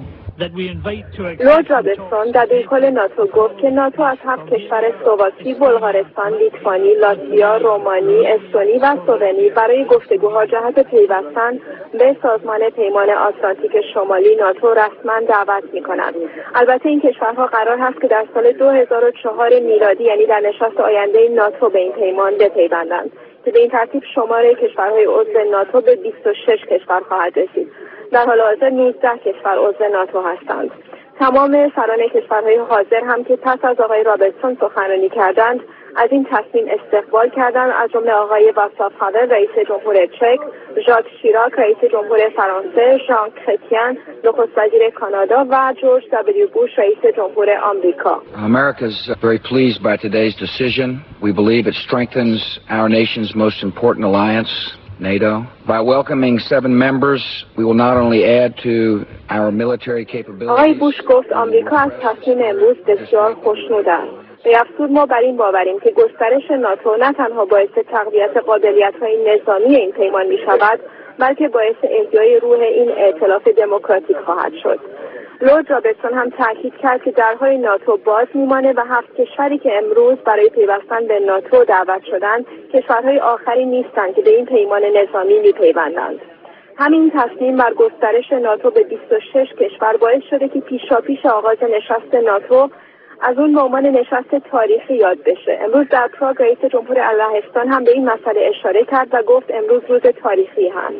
لورد رابرتسون دبیر کل ناتو گفت که ناتو از هفت کشور اسلواکی، بلغارستان، لیتوانی، لاتویا، رومانی، استونی و سلوونی برای گفتگوها جهت پیوستن به سازمان پیمان آتلانتیک شمالی ناتو رسما دعوت می‌کند. البته این کشورها قرار هست که در سال دو هزار و چهار میلادی یعنی در نشست آینده ناتو به این پیمان بپیوندند که به این ترتیب شمار کشورهای عضو ناتو به بیست و شش کشور خواهد رسید. در حال حاضر نوزده کشور عضو ناتو هستند. تمام سران کشورهای حاضر هم که پس از آقای رابرتسون سخنرانی کردند از این تصمیم استقبال کردند، از جمله آقای واکسلاو هاول رئیس جمهور چک، ژاک شیراک رئیس جمهور فرانسه، ژان کریتین نخست وزیر کانادا و جورج دبلیو بوش رئیس جمهور آمریکا. America is very pleased by today's decision. We believe it strengthens our nation's most important alliance, NATO. By welcoming seven members, we will not only add to our military capabilities. آقای بوش گفت آمریکا از تصمیم امروز بسیار خوشنود است. به افزود ما بر این باوریم که گسترش ناتو نه تنها باعث تقویت قابلیت‌های نظامی این پیمان می‌شود، بلکه باعث احیای روح این ائتلاف دموکراتیک خواهد شد. لورد رابرتسون هم تاکید کرد که درهای ناتو باز میمانه و هفت کشوری که امروز برای پیوستن به ناتو دعوت شدند کشورهای آخری نیستند که به این پیمان نظامی میپیوندند. همین تصمیم بر گسترش ناتو به بیست و شش کشور باعث شده که پیشاپیش آغاز نشست ناتو از اون به عنوان نشست تاریخی یاد بشه. امروز در پراگ رئیس جمهور لهستان هم به این مسئله اشاره کرد و گفت امروز روز تاریخی هست.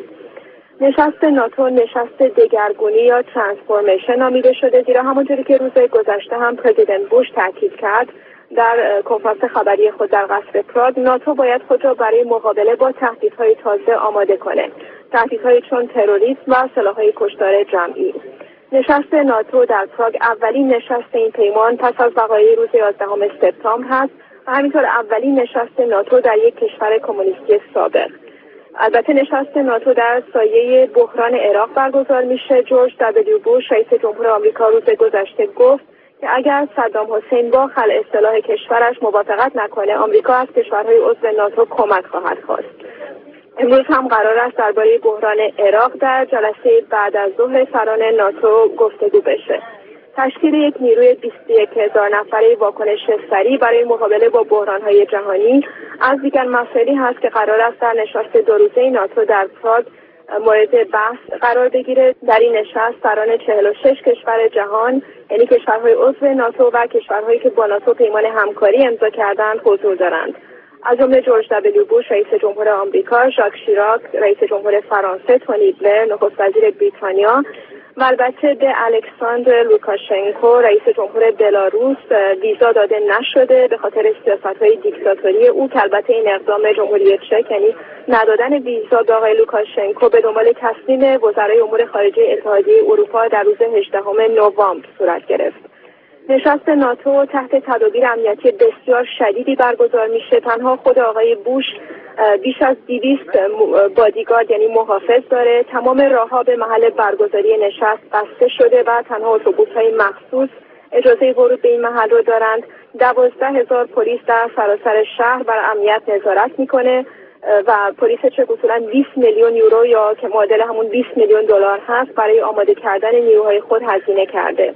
نشست ناتو نشست دگرگونی یا ترانسفورمیشن نامیده شده، زیرا همونطوری که روز گذشته هم پرزیدنت بوش تاکید کرد در کنفرانس خبری خود در قصر پراگ، ناتو باید خود را برای مقابله با تهدیدهای تازه آماده کنه، تهدیدهایی چون تروریسم و سلاح‌های کشتار جمعی. نشست ناتو در پراگ اولین نشست این پیمان پس از وقایع روز یازدهم سپتامبر هست و همینطور اولین نشست ناتو در یک کشور کمونیستی سابق. البته نشست ناتو در سایه بحران عراق برگزار میشه. جورج دبلیو بوش رئیس جمهور آمریکا روز گذشته گفت که اگر صدام حسین با خلع سلاح کشورش موافقت نکنه، آمریکا از کشورهای عضو ناتو کمک خواهد خواست. امروز هم قرار است درباره بحران عراق در جلسه بعد از ظهر سران ناتو گفتگو بشه. تشکیل یک نیروی بیست و یک هزار نفره واکنش سریع برای مقابله با بحران‌های جهانی از دیگر مسائلی هست که قرار است در نشست دو روزه ناتو در پراگ مورد بحث قرار بگیره. در این نشست سران چهل و شش کشور جهان یعنی کشورهای عضو ناتو و کشورهایی که با ناتو پیمان همکاری امضا کردند حضور دارند، از جمله جورج دبلیو بوش رئیس جمهور آمریکا، ژاک شیراک رئیس جمهور فرانسه، تونی بلر نخست وزیر بریتانیا و البته به الکساندر لوکاشنکو رئیس جمهور بلاروس ویزا داده نشده به خاطر سیاست‌های دیکتاتوری او، که البته این اقدام جمهوری چک یعنی ندادن ویزا به آقای لوکاشنکو به دنبال تصمیم وزرای امور خارجه اتحادیه اروپا در روز هجدهم نوامبر صورت گرفت. نشست ناتو تحت تدابیر امنیتی بسیار شدیدی برگزار میشه. تنها خود آقای بوش بیش از دویست بادیگارد یعنی محافظ داره. تمام راهها به محل برگزاری نشست بسته شده و تنها اتوبوس‌های مخصوص اجازه ورود به این محل رو دارند. دوازده هزار پلیس در سراسر شهر بر امنیت نظارت میکنه و پلیس چک اصولاً بیست میلیون یورو یا که معادل همون بیست میلیون دلار هست برای آماده کردن نیروهای خود هزینه کرده.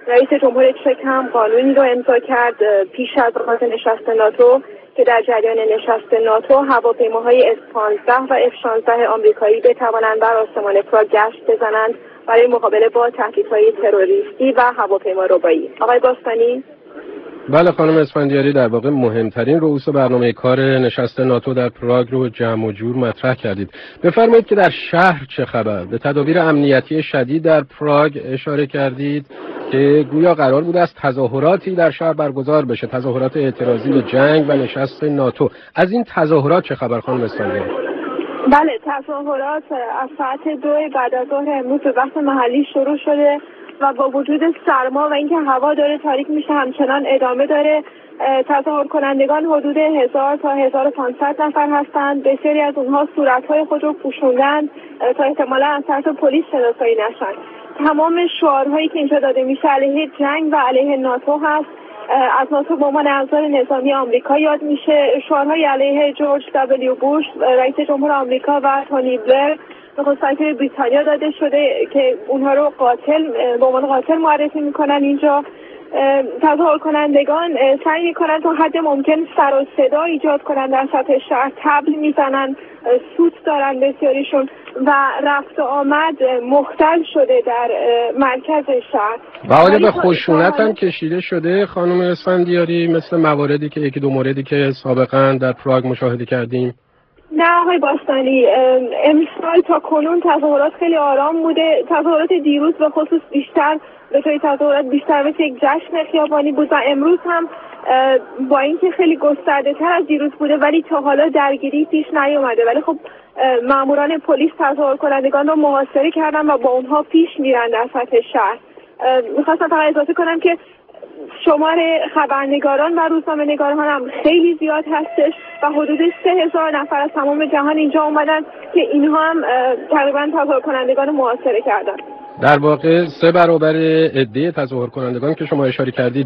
رئیس جمهور چک هم قانونی رو امضا کرد پیش از آغاز نشست ناتو که در جریان نشست ناتو هواپیماهای اس پانزده و اف شانزده آمریکایی بتوانند بر آسمان پراگ گشت بزنند برای مقابله با تهدیدهای تروریستی و هواپیماربایی. آقای باستانی؟ بله خانم اسفندیاری، در واقع مهمترین رؤوس برنامه کار نشست ناتو در پراگ رو جمع و جور مطرح کردید. بفرمایید که در شهر چه خبر؟ به تدابیر امنیتی شدید در پراگ اشاره کردید که گویا قرار بود از تظاهراتی در شهر برگزار بشه، تظاهرات اعتراضی به جنگ و نشست ناتو. از این تظاهرات چه خبر خانم اسفندیاری؟ بله، تظاهرات از ساعت دو بعد از ظهر امروز به وقت محلی شروع شده و با وجود سرما و اینکه هوا داره تاریک میشه همچنان ادامه داره. تظاهر کنندگان حدود هزار تا هزار و پانصد نفر هستند. بسیاری از اونها صورتهای خود رو پوشوندند تا احتمالا از طرف پلیس شناسایی نشن. تمام شعارهایی که اینجا داده میشه علیه جنگ و علیه ناتو هست. از ناتو به عنوان ابزار نظامی آمریکا یاد میشه. شعارهای علیه جورج دبلیو بوش رئیس جمهور آمریکا و تونی بلر نخست وزیر بریتانیا داده شده که اونها رو قاتل به عنوان قاتل معرفی میکنن. اینجا تظاهر کنندگان سعی میکنن تا حد ممکن سر و صدا ایجاد کنن در سطح شهر، طبل میزنن، سوت دارن بسیاریشون و رفت و آمد مختل شده در مرکز شهر. بله، به خشونت هم کشیده شده خانم اسفندیاری، مثل مواردی که یکی دو موردی که سابقا در پراگ مشاهده کردیم. نه آقای باستانی، امسال تا کنون تظاهرات خیلی آرام بوده. تظاهرات دیروز به خصوص بیشتر به طوری تظاهرات بیشتر مثل یک جشن خیابانی بود و امروز هم با اینکه خیلی گسترده تر از دیروز بوده ولی تا حالا درگیری پیش نیومده. ولی خب ماموران پلیس تظاهر کنندگان رو محاصره کردن و با اونها پیش میرن در سطح شهر. میخواستم فقط اضافه کنم که شمار خبرنگاران و روزنامه‌نگاران هم خیلی زیاد هستش و حدود سه هزار نفر از تمام جهان اینجا اومدن که اینها هم تقریبا تظاهر کنندگان محاصره کردن. در واقع سه برابر عده تظاهر کنندگان که شما اشاره کردید.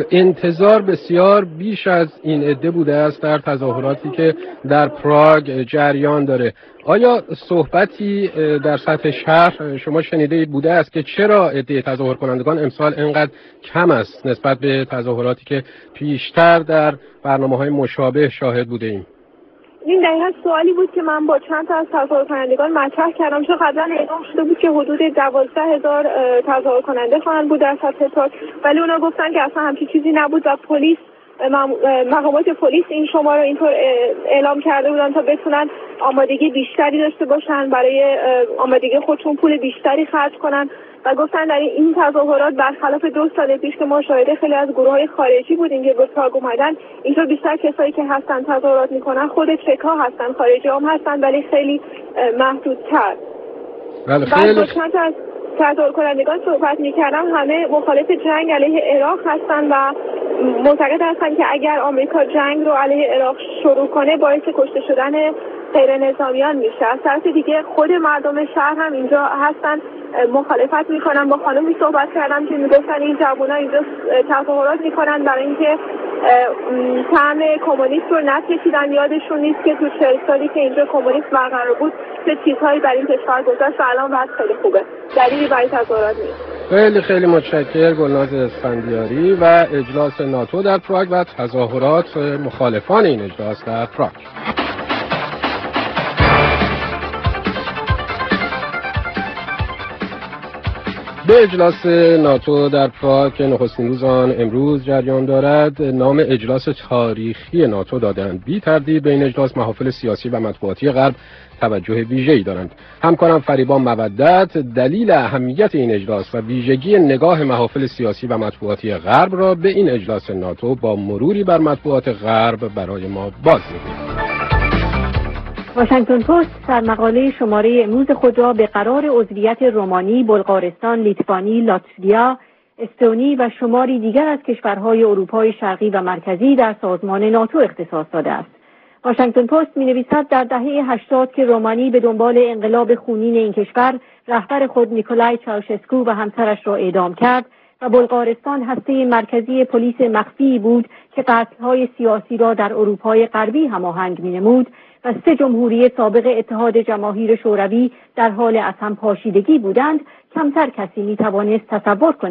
انتظار بسیار بیش از این عده بوده است در تظاهراتی که در پراگ جریان داره. آیا صحبتی در سطح شهر شما شنیده بوده است که چرا عده تظاهر کنندگان امسال اینقدر کم است نسبت به تظاهراتی که پیشتر در برنامه‌های مشابه شاهد بوده ایم؟ این دقیقا سوالی بود که من با چند تا از تظاهر کنندگان مطرح کردم، چون قبلا اعلام شده بود که حدود دوازده هزار تظاهر کننده خواهند بود در سطح پراگ، ولی اونا گفتن که اصلا همچین چیزی نبود و پلیس مقامات پلیس این شمار رو اینطور اعلام کرده بودن تا بتونن آمادگی بیشتری داشته باشن، برای آمادگی خودشون پول بیشتری خرج کنن و گفتن در این تظاهرات برخلاف دو سال پیش که ما شاهده خیلی از گروه‌های خارجی بودیم که به پراگ اومدن، اینجا بیشتر کسایی که هستن تظاهرات میکنن خود چک‌ها هستن، خارجی هم هستن ولی خیلی محدودتر. بله خیلی از تظاهر کنندگان صحبت میکردم همه مخالف جنگ علیه عراق هستن و معتقد هستن که اگر آمریکا جنگ رو علیه عراق شروع کنه باعث کشته شدن غیر نظامیان میشه. از طرف دیگه خود مردم شهر هم اینجا هستن مخالفت میکنن. با خانمی صحبت کردم که میگفتن این جوونا اینجا تظاهرات میکنن برای اینکه طعم کمونیست رو نچشیدن، یادشون نیست که تو چهل سالی که اینجا کمونیست برقرار بود چه چیزهایی در این کشور گذشت و الان وضع خیلی خوبه. دلیلی برای تظاهرات نیست. خیلی خیلی متشکرم گلناز اسفندیاری. و اجلاس ناتو در پراگ و تظاهرات مخالفان این اجلاس در پراگ. به اجلاس ناتو در پراگ که نخستین روز آن امروز جریان دارد نام اجلاس تاریخی ناتو دادند. بی تردید به این اجلاس محافل سیاسی و مطبوعاتی غرب توجه ویژه‌ای دارند. همکارم فریبا مودت دلیل اهمیت این اجلاس و ویژگی نگاه محافل سیاسی و مطبوعاتی غرب را به این اجلاس ناتو با مروری بر مطبوعات غرب برای ما باز می‌گوید. واشنگتن پست در مقاله شماره امروز خود را به قرار عضویت رومانی، بلغارستان، لیتوانی، لاتویا، استونی و شماری دیگر از کشورهای اروپای شرقی و مرکزی در سازمان ناتو اختصاص داده است. واشنگتن پست می‌نویسد در دهه هشتاد که رومانی به دنبال انقلاب خونین این کشور رهبر خود نیکولای چاوشسکو و همسرش را اعدام کرد و بلغارستان هسته مرکزی پلیس مخفی بود که قتل‌های سیاسی را در اروپای غربی هماهنگ می‌نمود و سه جمهوری سابق اتحاد جماهیر شوروی در حال از هم پاشیدگی بودند، کمتر کسی می‌توانست تصور کند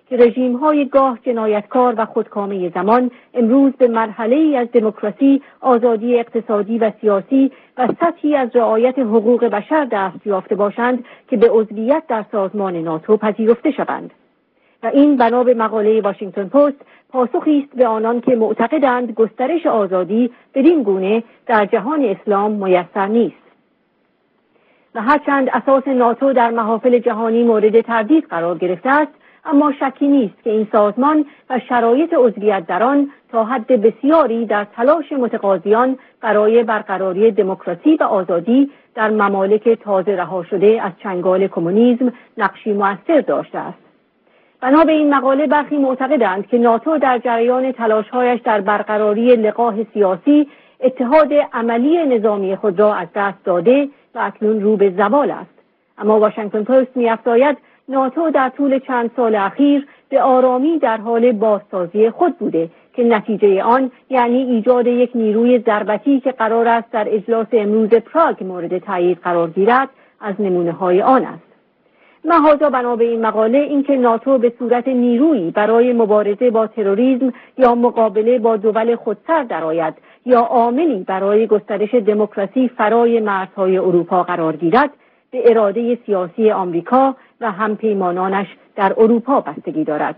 که رژیم‌های گاه جنایتکار و خودکامه زمان امروز به مرحله‌ای از دموکراسی، آزادی اقتصادی و سیاسی و سطحی از رعایت حقوق بشر دست یافته باشند که به عضویت در سازمان ناتو پذیرفته شوند. و این بنا به مقاله واشنگتن پست پاسخی است به آنان که معتقدند گسترش آزادی بدین گونه در جهان اسلام میسر نیست. و هرچند اساس ناتو در محافل جهانی مورد تردید قرار گرفته است، اما شکی نیست که این سازمان و شرایط عضویت در آن تا حد بسیاری در تلاش متقاضیان برای برقراری دموکراسی و آزادی در ممالک تازه رها شده از چنگال کمونیسم نقشی مؤثر داشته است. بنا به این مقاله برخی معتقدند که ناتو در جریان تلاش‌هایش در برقراری لقاح سیاسی اتحاد عملی نظامی خود را از دست داده و اکنون رو به زوال است. اما واشنگتن پست می‌افزاید ناتو در طول چند سال اخیر به آرامی در حال بازسازی خود بوده که نتیجه آن یعنی ایجاد یک نیروی ضربتی که قرار است در اجلاس امروز پراگ مورد تایید قرار گیرد از نمونه‌های آن است. محاذا بنا به این مقاله اینکه ناتو به صورت نیرویی برای مبارزه با تروریسم یا مقابله با دول خودسر درآید یا عاملی برای گسترش دموکراسی فرای مرزهای اروپا قرار گیرد، به اراده سیاسی آمریکا و همپیمانانش در اروپا بستگی دارد.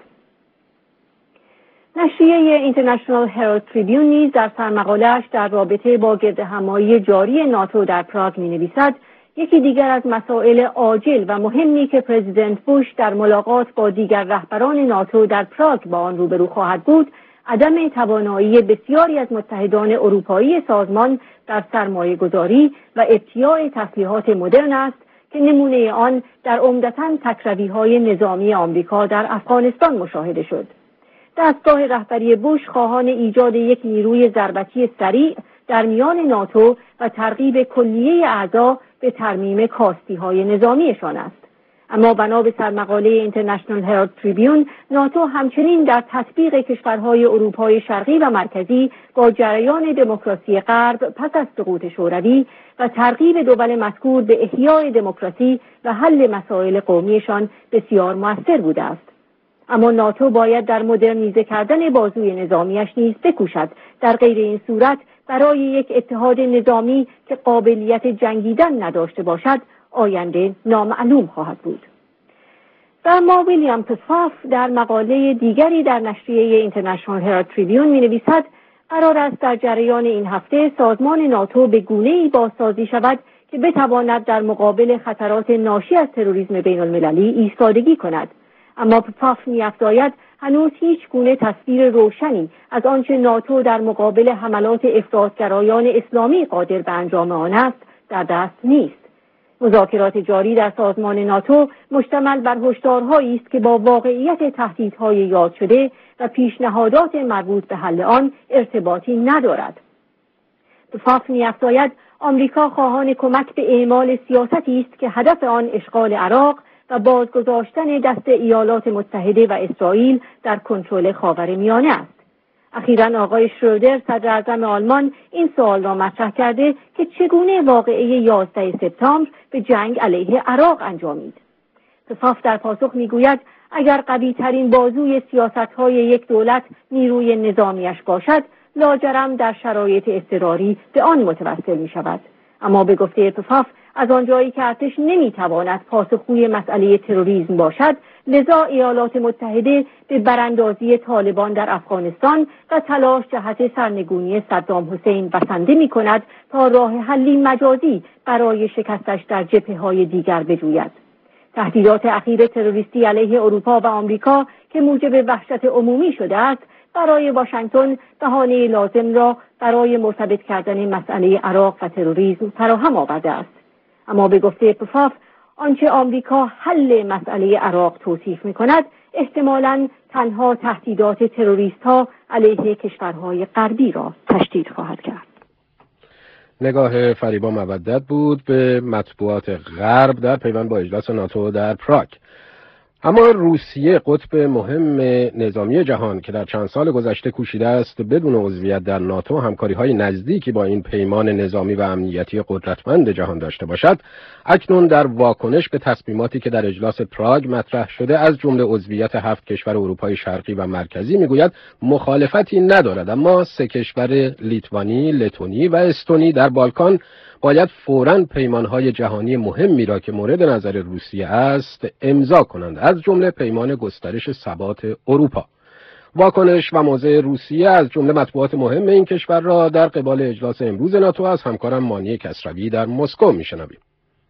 نشریه اینترنشنال هرالد تریبیون نیز در سرمقاله‌اش در رابطه با گردهمایی جاری ناتو در پراگ می‌نویسد یکی دیگر از مسائل عاجل و مهمی که پرزیدنت بوش در ملاقات با دیگر رهبران ناتو در پراگ با آن روبرو خواهد بود، عدم توانایی بسیاری از متحدان اروپایی سازمان در سرمایه گذاری و ابتیاع تسلیحات مدرن است که نمونه آن در عمدتاً تکروی‌های نظامی آمریکا در افغانستان مشاهده شد. دستگاه رهبری بوش خواهان ایجاد یک نیروی ضربتی سریع در میان ناتو و ترغیب کلیه اعضا به ترمیم کاستی‌های نظامیشان است. اما بنا به سرمقاله اینترنشنال هرالد تریبیون، ناتو همچنین در تطبیق کشورهای اروپای شرقی و مرکزی با جریان دموکراسی غرب پس از سقوط شوروی و ترغیب دول مذکور به احیای دموکراسی و حل مسائل قومیشان بسیار مؤثر بوده است. اما ناتو باید در مدرنیزه کردن بازوی نظامیش نیز بکوشد. در غیر این صورت برای یک اتحاد نظامی که قابلیت جنگیدن نداشته باشد آینده نامعلوم خواهد بود. و اما ویلیام پسفاف در مقاله دیگری در نشریه اینترنشنال هرالد تریبیون می‌نویسد قرار است در جریان این هفته سازمان ناتو به گونه‌ای بازسازی شود که بتواند در مقابل خطرات ناشی از تروریسم بین‌المللی ایستادگی کند. اما پسفاف می‌افزاید هنوز هیچ گونه تصویر روشنی از آنچه ناتو در مقابل حملات افراطگرایان اسلامی قادر به انجام آن است در دست نیست. مذاکرات جاری در سازمان ناتو مشتمل بر هشدارهایی است که با واقعیت تهدیدهای یاد شده و پیشنهادات مربوط به حل آن ارتباطی ندارد. پسفاف می‌افزاید آمریکا خواهان کمک به اعمال سیاستی است که هدف آن اشغال عراق و بازگذاشتن دست ایالات متحده و اسرائیل در کنترل خاورمیانه است. اخیراً آقای شرودر صدر اعظم آلمان این سوال را مطرح کرده که چگونه واقعه یازده سپتامبر به جنگ علیه عراق انجامید. پسفاف در پاسخ میگوید اگر قوی ترین بازوی سیاست‌های یک دولت نیروی نظامیش باشد، لاجرم در شرایط اضطراری به آن متوسل می شود. اما به گفته پسفاف از آنجایی که ارتش نمیتواند پاسخگوی مسئله تروریسم باشد، لذا ایالات متحده به براندازی طالبان در افغانستان و تلاش جهت سرنگونی صدام حسین بسنده می کند تا راه حلی مجازی برای شکستش در جبهه‌های دیگر بجوید. تهدیدات اخیر تروریستی علیه اروپا و آمریکا که موجب وحشت عمومی شده است، برای واشنگتن بهانه لازم را برای مرتبط کردن مسئله عراق و تروریسم فراهم آورده است. اما به گفته پسفاف آنچه آمریکا حل مسئله عراق توصیف می کند احتمالاً تنها تهدیدات تروریست ها علیه کشورهای غربی را تشدید خواهد کرد. نگاه فریبا مودت بود به مطبوعات غرب در پیوند با اجلاس ناتو در پراگ. اما روسیه قطب مهم نظامی جهان که در چند سال گذشته کوشیده است بدون عضویت در ناتو همکاری‌های نزدیکی با این پیمان نظامی و امنیتی قدرتمند جهان داشته باشد، اکنون در واکنش به تصمیماتی که در اجلاس پراگ مطرح شده از جمله عضویت هفت کشور اروپای شرقی و مرکزی میگوید مخالفتی ندارد، اما سه کشور لیتوانی، لتونی و استونی در بالکان باید فوراً پیمانهای جهانی مهمی را که مورد نظر روسیه است امضا کنند، از جمله پیمان گسترش ثبات اروپا. واکنش و موضع روسیه از جمله مطبوعات مهم این کشور را در قبال اجلاس امروز ناتو از همکارم مانی کسروی در مسکو میشنویم.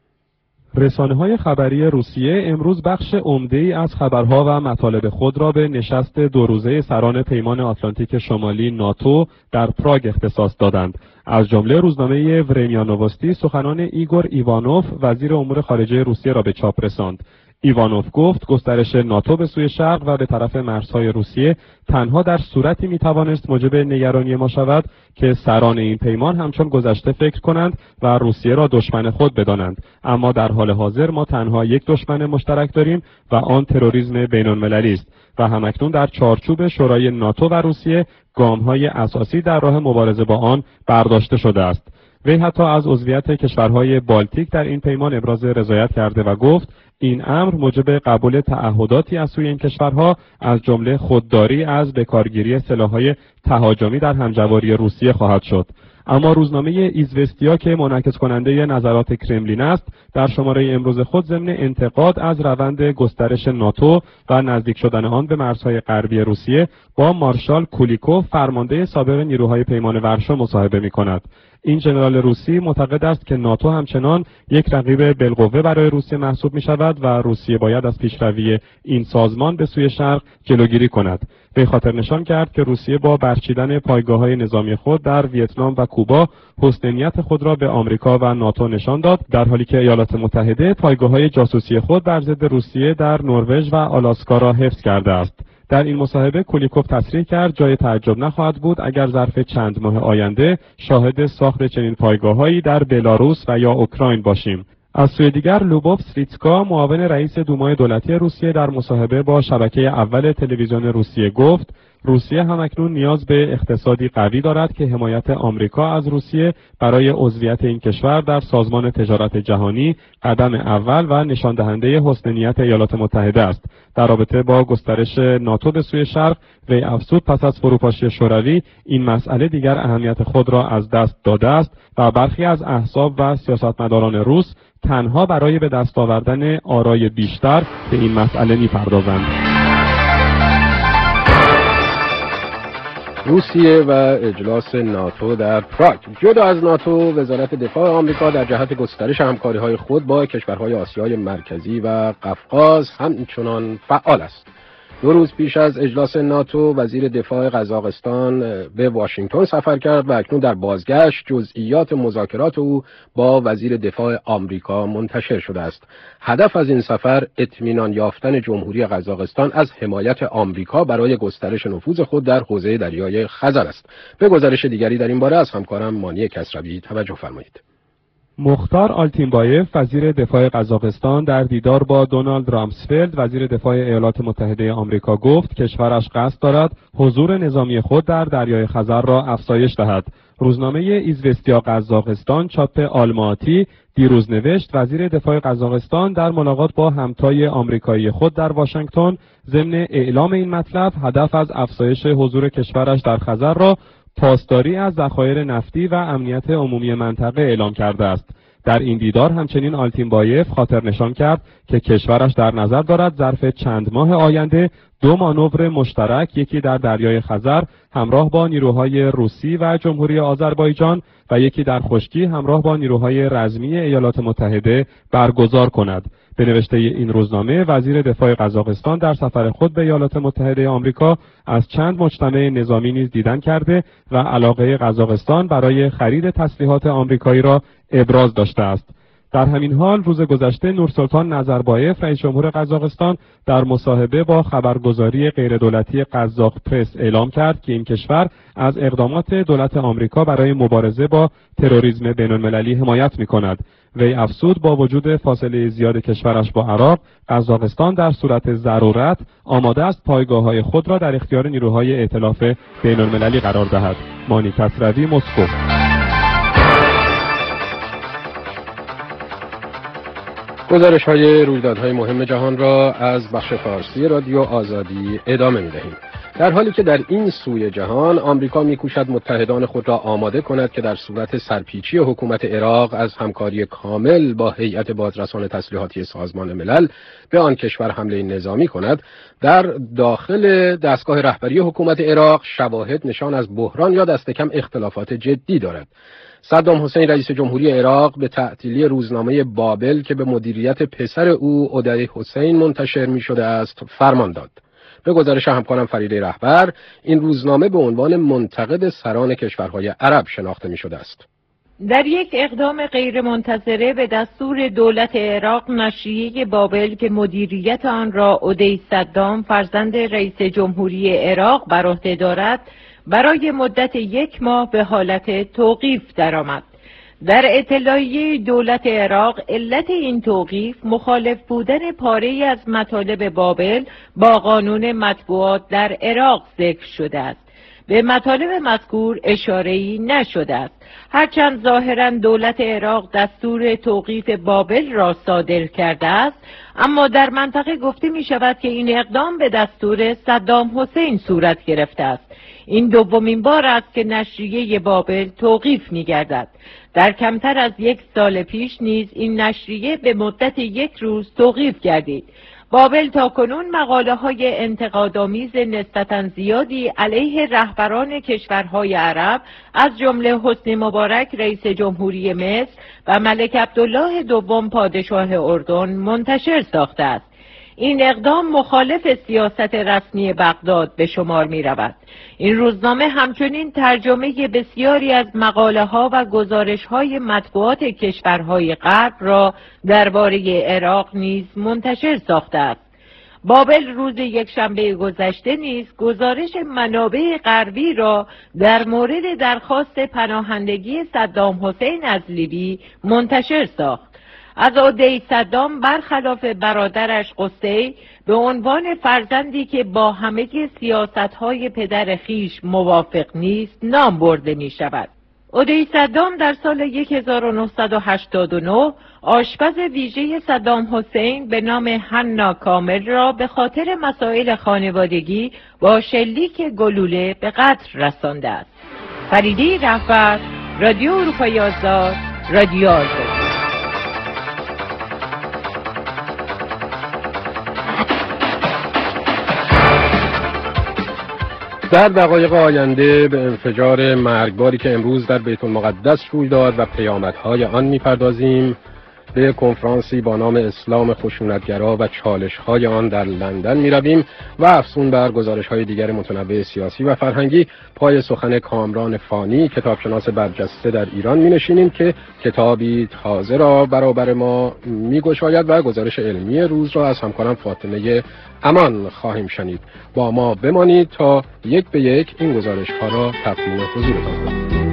رسانه‌های خبری روسیه امروز بخش عمده‌ای از خبرها و مطالب خود را به نشست دو روزه سران پیمان آتلانتیک شمالی ناتو در پراگ اختصاص دادند. از جمله روزنامه ورمیا نووستی سخنان ایگور ایوانوف وزیر امور خارجه روسیه را به چاپ رساند. ایوانوف گفت گسترش ناتو به سوی شرق و به طرف مرزهای روسیه تنها در صورتی میتوانست موجب نگرانی ما شود که سران این پیمان همچون گذشته فکر کنند و روسیه را دشمن خود بدانند، اما در حال حاضر ما تنها یک دشمن مشترک داریم و آن تروریسم بین‌المللی است و همکنون در چارچوب شورای ناتو و روسیه گام‌های اساسی در راه مبارزه با آن برداشته شده است. وی حتی از عضویت کشورهای بالتیک در این پیمان ابراز رضایت کرده و گفت این امر موجب قبول تعهداتی از سوی این کشورها از جمله خودداری از بکارگیری سلاح‌های تهاجمی در همجواری روسیه خواهد شد. اما روزنامه ایزوستیا که منعکس کننده نظرات کرملین است در شماره امروز خود ضمن انتقاد از روند گسترش ناتو و نزدیک شدن آن به مرزهای غربی روسیه با مارشال کولیکوف فرمانده سابق نیروهای پیمان ورشو مصاحبه می‌کند. این ژنرال روسی معتقد است که ناتو همچنان یک رقیب بالقوه برای روسیه محسوب می شود و روسیه باید از پیشروی این سازمان به سوی شرق جلوگیری کند. به خاطر نشان کرد که روسیه با برچیدن پایگاه‌های نظامی خود در ویتنام و کوبا حسن نیت خود را به آمریکا و ناتو نشان داد، در حالی که ایالات متحده پایگاه‌های جاسوسی خود بر ضد روسیه در نروژ و آلاسکا را حفظ کرده است. در این مصاحبه کولیکوف تصریح کرد جای تعجب نخواهد بود اگر ظرف چند ماه آینده شاهد ساخت چنین پایگاه‌هایی در بلاروس و یا اوکراین باشیم. از سوی دیگر لوبوف سریتسکا معاون رئیس دومای دولتی روسیه در مصاحبه با شبکه اول تلویزیون روسیه گفت روسیه همکنون نیاز به اقتصادی قوی دارد که حمایت آمریکا از روسیه برای عضویت این کشور در سازمان تجارت جهانی قدم اول و نشان دهنده حسن نیت ایالات متحده است. در رابطه با گسترش ناتو به سوی شرق وی افزود پس از فروپاشی شوروی این مسئله دیگر اهمیت خود را از دست داده است و برخی از احزاب و سیاستمداران روس تنها برای به دست آوردن آرای بیشتر به این مسئله می‌پردازند. روسیه و اجلاس ناتو در پراگ. جدا از ناتو، وزارت دفاع آمریکا در جهت گسترش همکاری‌های خود با کشورهای آسیای مرکزی و قفقاز همچنان فعال است. دو روز پیش از اجلاس ناتو وزیر دفاع قزاقستان به واشنگتن سفر کرد و اکنون در بازگشت جزئیات مذاکرات او با وزیر دفاع آمریکا منتشر شده است. هدف از این سفر اطمینان یافتن جمهوری قزاقستان از حمایت آمریکا برای گسترش نفوذ خود در حوزه دریای خزر است. به گزارش دیگری در این باره از همکارم مانی کسروی توجه فرمایید. مختار آلتینبایف وزیر دفاع قزاقستان در دیدار با دونالد رامسفلد وزیر دفاع ایالات متحده آمریکا گفت کشورش قصد دارد حضور نظامی خود در دریای خزر را افزایش دهد. روزنامه ایزوستیا قزاقستان چاپ آلماتی دیروز نوشت وزیر دفاع قزاقستان در ملاقات با همتای آمریکایی خود در واشنگتن ضمن اعلام این مطلب هدف از افزایش حضور کشورش در خزر را پاسداری از ذخایر نفتی و امنیت عمومی منطقه اعلام کرده است. در این دیدار همچنین آلتینبایف خاطر نشان کرد که کشورش در نظر دارد ظرف چند ماه آینده دو مانور مشترک، یکی در دریای خزر همراه با نیروهای روسی و جمهوری آذربایجان و یکی در خشکی همراه با نیروهای رزمی ایالات متحده برگزار کند. به نوشته این روزنامه وزیر دفاع قزاقستان در سفر خود به ایالات متحده آمریکا از چند مجتمع نظامی نیز دیدن کرده و علاقه قزاقستان برای خرید تسلیحات آمریکایی را ابراز داشته است. در همین حال روز گذشته نورسلطان نظربایف رئیس جمهور قزاقستان در مصاحبه با خبرگزاری غیردولتی قزاق پرس اعلام کرد که این کشور از اقدامات دولت آمریکا برای مبارزه با تروریسم بین‌المللی حمایت می‌کند. وی افزود با وجود فاصله زیاد کشورش با عراق، قزاقستان در صورت ضرورت آماده است پایگاه‌های خود را در اختیار نیروهای ائتلاف بین‌المللی قرار دهد. مانی کسروی، مسکو. گزارش های رویدادهای مهم جهان را از بخش فارسی رادیو آزادی ادامه می دهیم. در حالی که در این سوی جهان آمریکا می‌کوشد متحدان خود را آماده کند که در صورت سرپیچی حکومت عراق از همکاری کامل با هیئت بازرسان تسلیحاتی سازمان ملل به آن کشور حمله نظامی کند، در داخل دستگاه رهبری حکومت عراق شواهد نشان از بحران یا دست کم اختلافات جدی دارد. صدام حسین رئیس جمهوری عراق به تعطیلی روزنامه بابل که به مدیریت پسر او عدی حسین منتشر می‌شده است فرمان داد. به گزارش همکارم فریده رهبر، این روزنامه به عنوان منتقد سران کشورهای عرب شناخته می‌شده است. در یک اقدام غیرمنتظره به دستور دولت عراق، نشریه بابل که مدیریت آن را عدی صدام فرزند رئیس جمهوری عراق بر عهده دارد، برای مدت یک ماه به حالت توقیف درآمد. در اطلاعیه دولت عراق علت این توقیف مخالف بودن پاره‌ای از مطالب بابل با قانون مطبوعات در عراق ذکر شده است. به مطالب مذکور اشاره‌ای نشده است، هرچند ظاهراً دولت عراق دستور توقیف بابل را صادر کرده است، اما در منطقه گفته می شود که این اقدام به دستور صدام حسین صورت گرفته است. این دومین بار است که نشریه بابل توقیف می گردد. در کمتر از یک سال پیش نیز این نشریه به مدت یک روز توقیف گردید. بابل تاکنون مقاله های انتقادآمیز نسبتاً زیادی علیه رهبران کشورهای عرب از جمله حسنی مبارک رئیس جمهوری مصر و ملک عبدالله دوم پادشاه اردن منتشر ساخته است. این اقدام مخالف سیاست رسمی بغداد به شمار می رود. این روزنامه همچنین ترجمه بسیاری از مقاله ها و گزارش های مطبوعات کشورهای غرب را درباره عراق نیز منتشر ساخته است. بابل روز یکشنبه گذشته نیز گزارش منابع غربی را در مورد درخواست پناهندگی صدام حسین از لیبی منتشر ساخت. از عدی صدام برخلاف برادرش قصی به عنوان فرزندی که با همه سیاست‌های پدر خیش موافق نیست نام برده می شود. عدی صدام در سال هزار و نهصد و هشتاد و نه آشپز ویژه صدام حسین به نام حنا کامل را به خاطر مسائل خانوادگی با شلیک گلوله به قتل رسانده است. فریده رهبر، رادیو اروپای آزاد، رادیو آزاد. در دقایق آینده به انفجار مرگباری که امروز در بیت المقدس روی داد و پیامدهای آن می‌پردازیم. به کنفرانسی با نام اسلام خشونتگرا و چالش‌های آن در لندن می‌رویم و افزون بر گزارش‌های دیگر متنوع سیاسی و فرهنگی پای سخن کامران فانی، کتابشناس برجسته در ایران می‌نشینیم که کتابی تازه را برابر ما می‌گشاید و گزارش علمی روز را از همکارم فاطمه امان خواهیم شنید. با ما بمانید تا یک به یک این گزارش‌ها را تقدیم حضورتان کنیم.